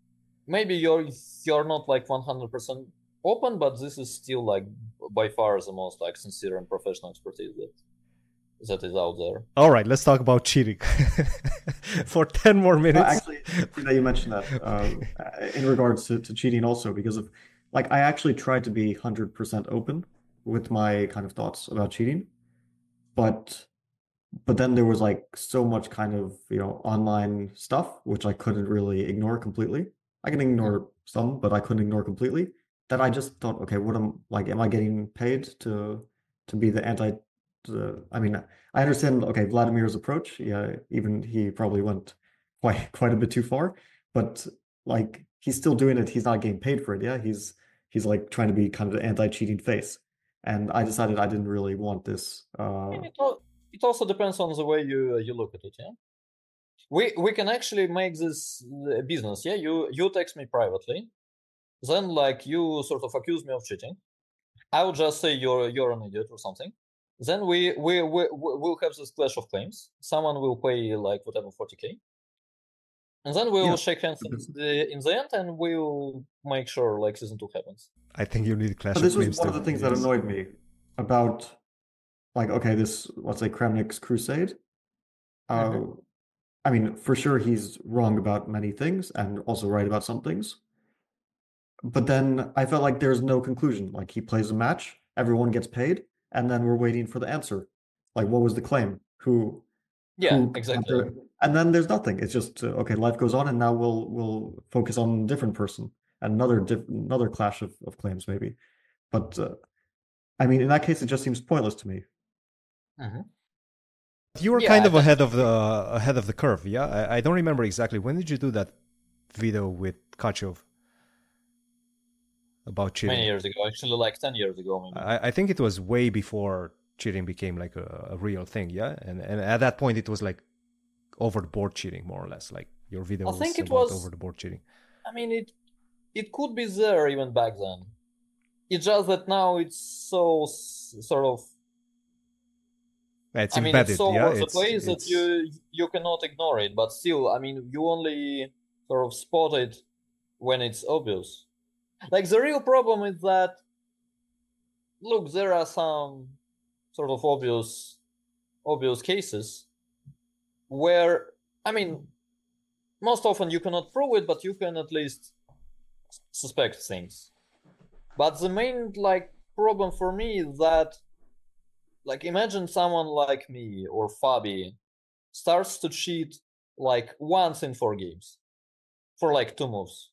not like 100% open, but this is still like by far the most like sincere and professional expertise that is out there. All right, let's talk about cheating for 10 more minutes. Actually, you mentioned that in regards to cheating also, because of like I actually tried to be 100% open with my kind of thoughts about cheating, but then there was like so much kind of online stuff which I couldn't really ignore completely. I can ignore some, but I couldn't ignore completely. That I just thought, okay, am I getting paid to be the anti? I mean, I understand. Okay, Vladimir's approach. Yeah, even he probably went quite a bit too far. But like, he's still doing it. He's not getting paid for it. Yeah, he's like trying to be kind of the anti-cheating face. And I decided I didn't really want this. It also depends on the way you look at it. Yeah, we can actually make this a business. Yeah, you text me privately, then like you sort of accuse me of cheating. I will just say you're an idiot or something. Then we'll have this clash of claims. Someone will pay like whatever 40k, And then we will Yeah. shake hands in the end, and we'll make sure like season 2 happens. I think you need Clash But of this was Clans one too. of the things that Yes. annoyed me about, like, okay, this, let's say, Kramnik's Crusade. I mean, for sure he's wrong about many things and also right about some things. But then I felt like there's no conclusion. Like he plays a match, everyone gets paid, and then we're waiting for the answer. Like, what was the claim? Yeah, Who exactly. and then there's nothing. It's just okay, life goes on, and now we'll focus on a different person and another clash of claims maybe. But I mean, in that case, it just seems pointless to me. You were Yeah, kind I of ahead of the curve, yeah. I don't remember exactly when did you do that video with Kachov about cheating. Many years ago, actually, like 10 years ago, maybe. I think it was way before cheating became like a real thing, yeah. And at that point, it was like over the board cheating, more or less. Like your video I think was it about was. over the board cheating. I mean, it could be there even back then. It's just that now it's so sort of. It's I mean, embedded, it's so yeah. all over the place that you cannot ignore it. But still, I mean, you only sort of spot it when it's obvious. Like the real problem is that, look, there are some sort of obvious cases where, I mean, most often you cannot prove it, but you can at least suspect things. But the main like problem for me is that, like, imagine someone like me or Fabi starts to cheat like once in 4 games for like 2 moves.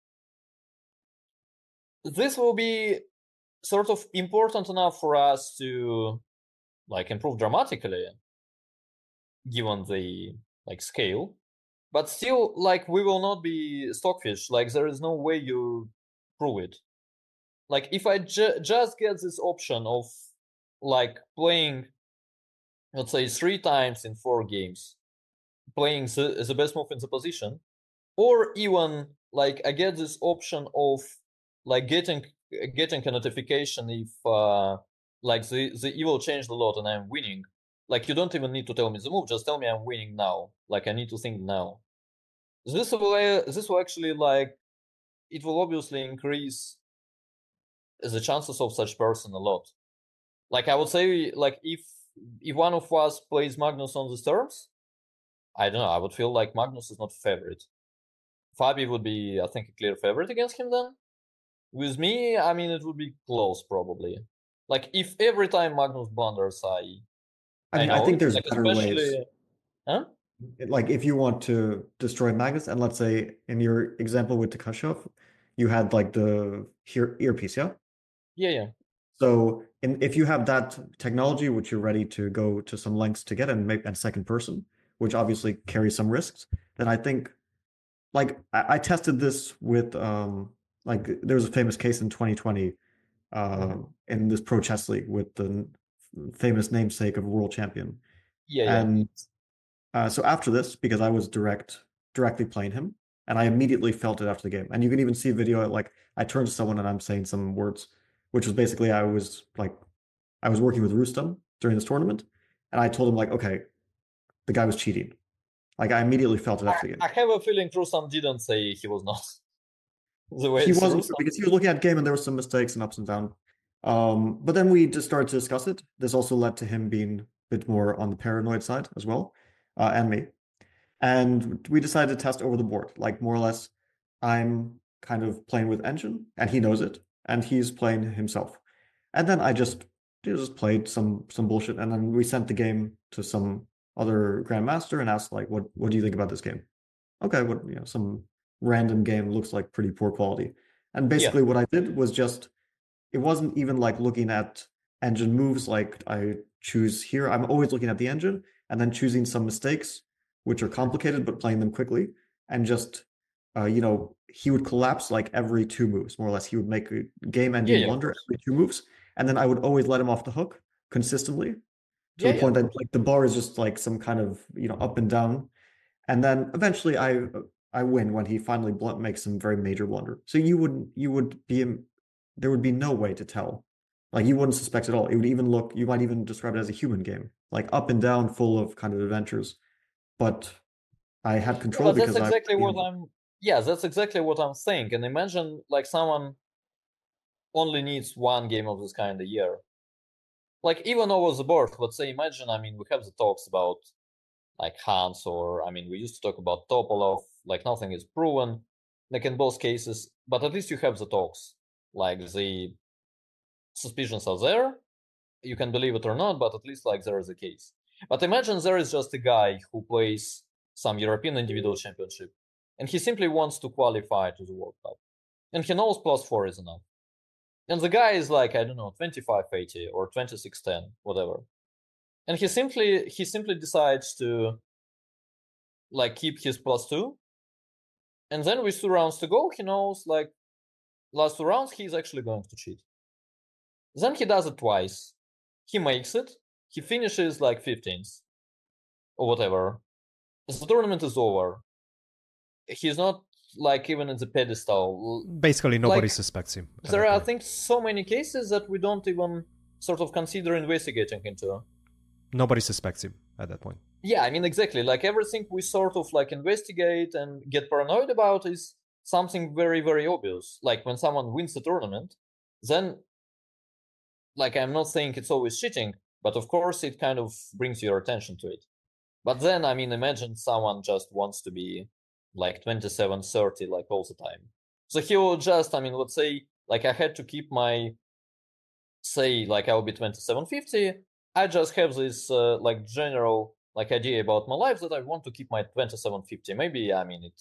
This will be sort of important enough for us to like improve dramatically given the like scale, but still like we will not be stockfish. Like there is no way you prove it. Like if I just get this option of like playing, let's say 3 times in 4 games, playing the best move in the position, or even like I get this option of like getting a notification if like the evil changed a lot and I'm winning. Like you don't even need to tell me the move, just tell me I'm winning now. Like I need to think now. This will actually like it will obviously increase the chances of such person a lot. Like I would say, like if one of us plays Magnus on these terms, I don't know, I would feel like Magnus is not favorite. Fabi would be, I think, a clear favorite against him then. With me, I mean, it would be close probably. Like if every time Magnus blunders, I mean, I know think it. there's Like better ways. especially, huh? Like if you want to destroy Magnus, and let's say in your example with Takashov, you had like the earpiece, yeah? Yeah. So if you have that technology, which you're ready to go to some lengths to get and make and second person, which obviously carries some risks, then I think like I tested this with like there was a famous case in 2020 in this Pro Chess League with the famous namesake of a world champion. Yeah. And so after this, because I was directly playing him, and I immediately felt it after the game. And you can even see a video like I turn to someone and I'm saying some words, which was basically I was working with Rustam during this tournament, and I told him like, okay, the guy was cheating. Like I immediately felt it after the game. I have a feeling Rustam didn't say he was not. The way He wasn't Rustam. because he was looking at game and there were some mistakes and ups and downs. But then we just started to discuss it. This also led to him being a bit more on the paranoid side as well, and me. And we decided to test over the board, like more or less, I'm kind of playing with Engine, and he knows it, and he's playing himself. And then I just played some bullshit, and then we sent the game to some other grandmaster and asked like, what do you think about this game? Okay, some random game looks like pretty poor quality. And basically what I did was just it wasn't even like looking at engine moves like I choose here. I'm always looking at the engine and then choosing some mistakes which are complicated but playing them quickly and just he would collapse like every 2 moves more or less. He would make a game ending blunder every 2 moves, and then I would always let him off the hook consistently to the point that like the bar is just like some kind of up and down, and then eventually I win when he finally makes some very major blunder. So you would be there would be no way to tell. Like you wouldn't suspect at all. It would even look, you might even describe it as a human game, like up and down, full of kind of adventures. But I had Yeah, control but that's because I exactly what that's exactly what I'm saying. And imagine like someone only needs one game of this kind a year. Like even over the board, let's say, imagine, I mean, we have the talks about like Hans, or I mean, we used to talk about Topolov, like nothing is proven, like in both cases, but at least you have the talks. Like the suspicions are there, you can believe it or not, but at least like there is a case. But imagine there is just a guy who plays some European individual championship, and he simply wants to qualify to the World Cup, and he knows +4 is enough. And the guy is like, I don't know, 2580 or 2610, whatever. And he simply decides to like keep his +2. And then with 2 rounds to go, he knows like last 2 rounds he's actually going to cheat. Then he does it twice. He makes it. He finishes like 15th or whatever. The tournament is over. He's not like even in the pedestal. Basically, nobody Like, suspects him. there are, I think, so many cases that we don't even sort of consider investigating into. Nobody suspects him at that point. Yeah, I mean, exactly. Like everything we sort of like investigate and get paranoid about is something very, very obvious. Like when someone wins the tournament, then, like, I'm not saying it's always cheating, but of course it kind of brings your attention to it. But then, I mean, imagine someone just wants to be like 27-30 like all the time. So he will just, I mean, let's say, like I had to keep my, say, like I'll be 27-50. I just have this like general like idea about my life that I want to keep my 27-50. Maybe, I mean,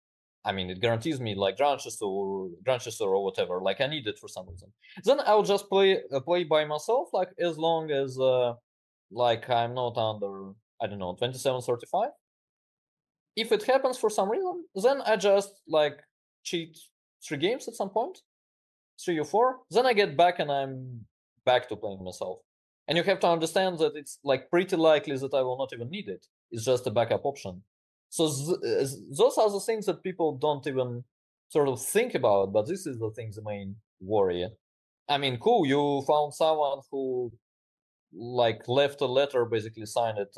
it guarantees me like Grandchester or whatever. Like I need it for some reason. Then I'll just play by myself, like as long as like I'm not under, I don't know, 27-35. If it happens for some reason, then I just like cheat 3 games at some point, 3 or 4. Then I get back and I'm back to playing myself. And you have to understand that it's like pretty likely that I will not even need it. It's just a backup option. So those are the things that people don't even sort of think about, but this is the thing, the main worry. I mean, cool, you found someone who like left a letter, basically signed it,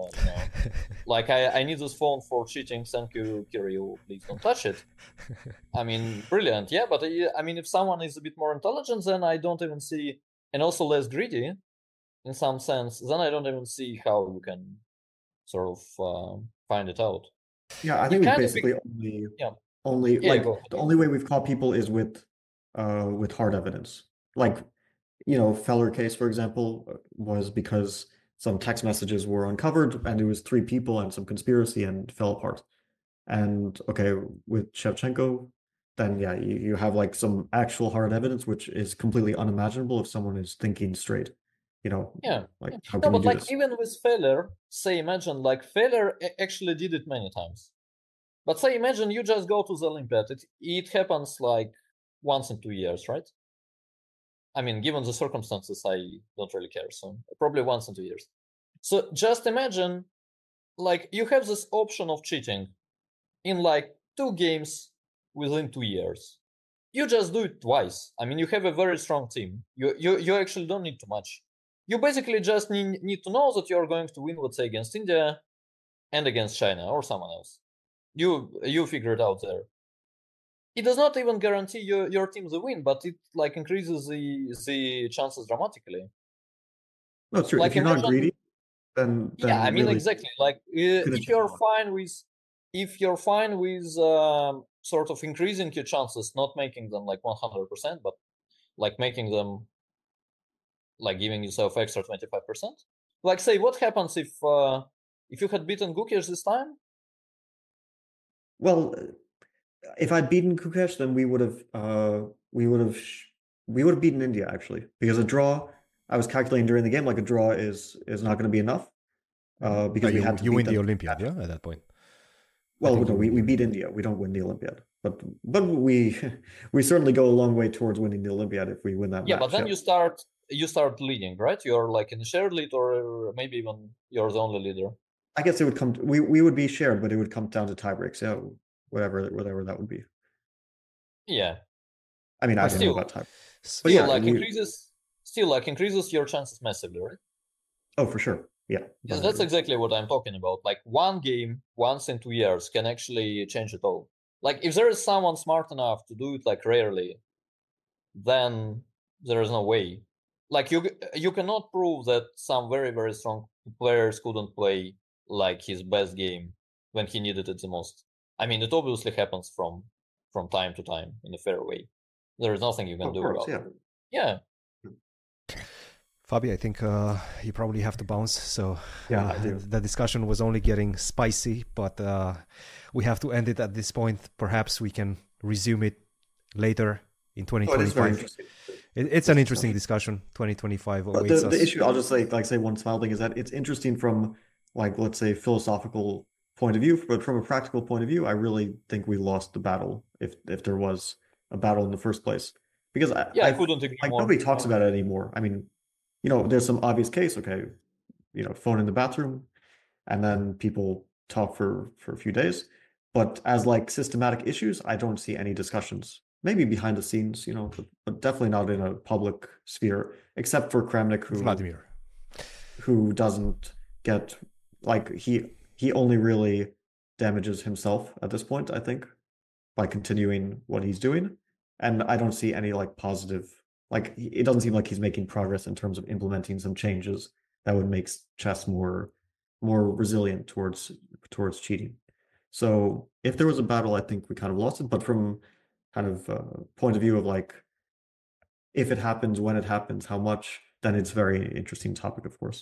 like I need this phone for cheating, thank you, Kirill, please don't touch it. I mean, brilliant, yeah, but I mean, if someone is a bit more intelligent, then I don't even see, and also less greedy in some sense, then I don't even see how you can sort of find it out. Yeah, I think we basically only like the only way we've caught people is with hard evidence. Like, you know, Feller case, for example, was because some text messages were uncovered and it was 3 people and some conspiracy and fell apart. And okay, with Shevchenko, then yeah, you have like some actual hard evidence, which is completely unimaginable if someone is thinking straight. You know, like how can no, you but do like this? even with Feller, say imagine like Feller actually did it many times. But say imagine you just go to the Olympiad. It happens like once in 2 years, right? I mean, given the circumstances, I don't really care. So probably once in 2 years. So just imagine, like you have this option of cheating in like 2 games within 2 years. You just do it twice. I mean, you have a very strong team. You actually don't need too much. You basically just need to know that you're going to win, let's say, against India and against China or someone else. You figure it out there. It does not even guarantee your team the win, but it like increases the chances dramatically. No, it's true. Like if you're not greedy, then yeah, I mean, really exactly. Like if you're fine with sort of increasing your chances, not making them like 100%, but like making them like giving yourself extra 25%. Like say, what happens if you had beaten Gukesh this time? well, if I'd beaten Gukesh, then we would have beaten India actually, because a draw, I was calculating during the game, like a draw is not going to be enough, because we had to you beat win them. the Olympiad, yeah, at that point. Well, no, we beat India. We don't win the Olympiad, but we certainly go a long way towards winning the Olympiad if we win that match. Yeah, but then you start leading, right? You're like in a shared lead, or maybe even you're the only leader. I guess it would come. We would be shared, but it would come down to tiebreaks. Yeah, whatever that would be. Yeah. I mean, I don't know about time. But yeah, increases your chances massively, right? Oh, for sure. Yeah, Yes, that's exactly what I'm talking about. Like one game once in 2 years can actually change it all. Like if there is someone smart enough to do it like rarely, then there is no way. Like you cannot prove that some very, very strong players couldn't play like his best game when he needed it the most. I mean, it obviously happens from time to time in a fair way. There is nothing you can do about it. Yeah. Fabi, I think you probably have to bounce. So yeah, I do. The discussion was only getting spicy, but we have to end it at this point. Perhaps we can resume it later in 2025. It's an interesting discussion. 2025 awaits us. The issue, I'll just say one small thing, is that it's interesting from, like, let's say, philosophical point of view, but from a practical point of view, I really think we lost the battle if there was a battle in the first place. Because I couldn't agree more. Nobody talks about it anymore. I mean, there's some obvious case, okay, phone in the bathroom, and then people talk for a few days. But as like systematic issues, I don't see any discussions. Maybe behind the scenes, but definitely not in a public sphere, except for Kramnik, who doesn't get, like, he only really damages himself at this point, I think, by continuing what he's doing. And I don't see any like positive, like, it doesn't seem like he's making progress in terms of implementing some changes that would make chess more resilient towards cheating. So if there was a battle, I think we kind of lost it. But from kind of point of view of like, if it happens, when it happens, how much, then it's a very interesting topic, of course.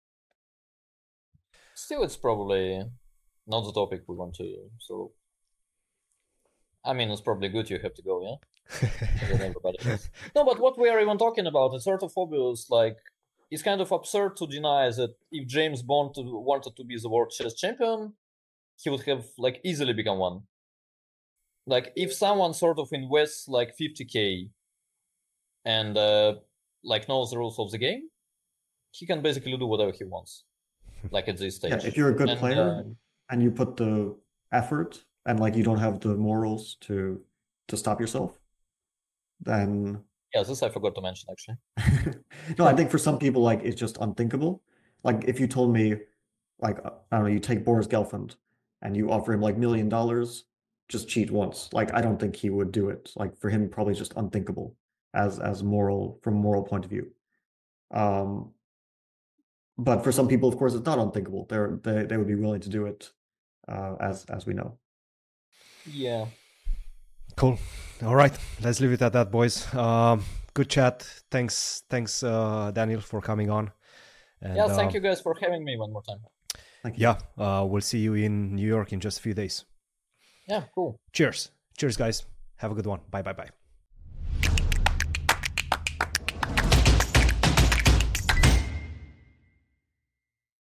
Still, it's probably not the topic we want to sort of. I mean, it's probably good you have to go, yeah? No, but what we are even talking about is sort of obvious. Like, it's kind of absurd to deny that if James Bond wanted to be the world chess champion, he would have like easily become one. Like, if someone sort of invests like 50K and like knows the rules of the game, he can basically do whatever he wants. Like at this stage. Yeah, if you're a good player and you put the effort and like you don't have the morals to stop yourself, then yeah, this I forgot to mention actually. No, I think for some people, like, it's just unthinkable. Like, if you told me, like, I don't know, you take Boris Gelfand and you offer him like $1 million, just cheat once. Like, I don't think he would do it. Like, for him, probably just unthinkable as moral, from a moral point of view. But for some people, of course, it's not unthinkable. They would be willing to do it, as we know. Yeah. Cool. All right, let's leave it at that, boys. Good chat. Thanks, Daniel, for coming on. And, yeah, thank you guys for having me one more time. Thank you. Yeah, we'll see you in New York in just a few days. Yeah, cool. Cheers, guys. Have a good one. Bye.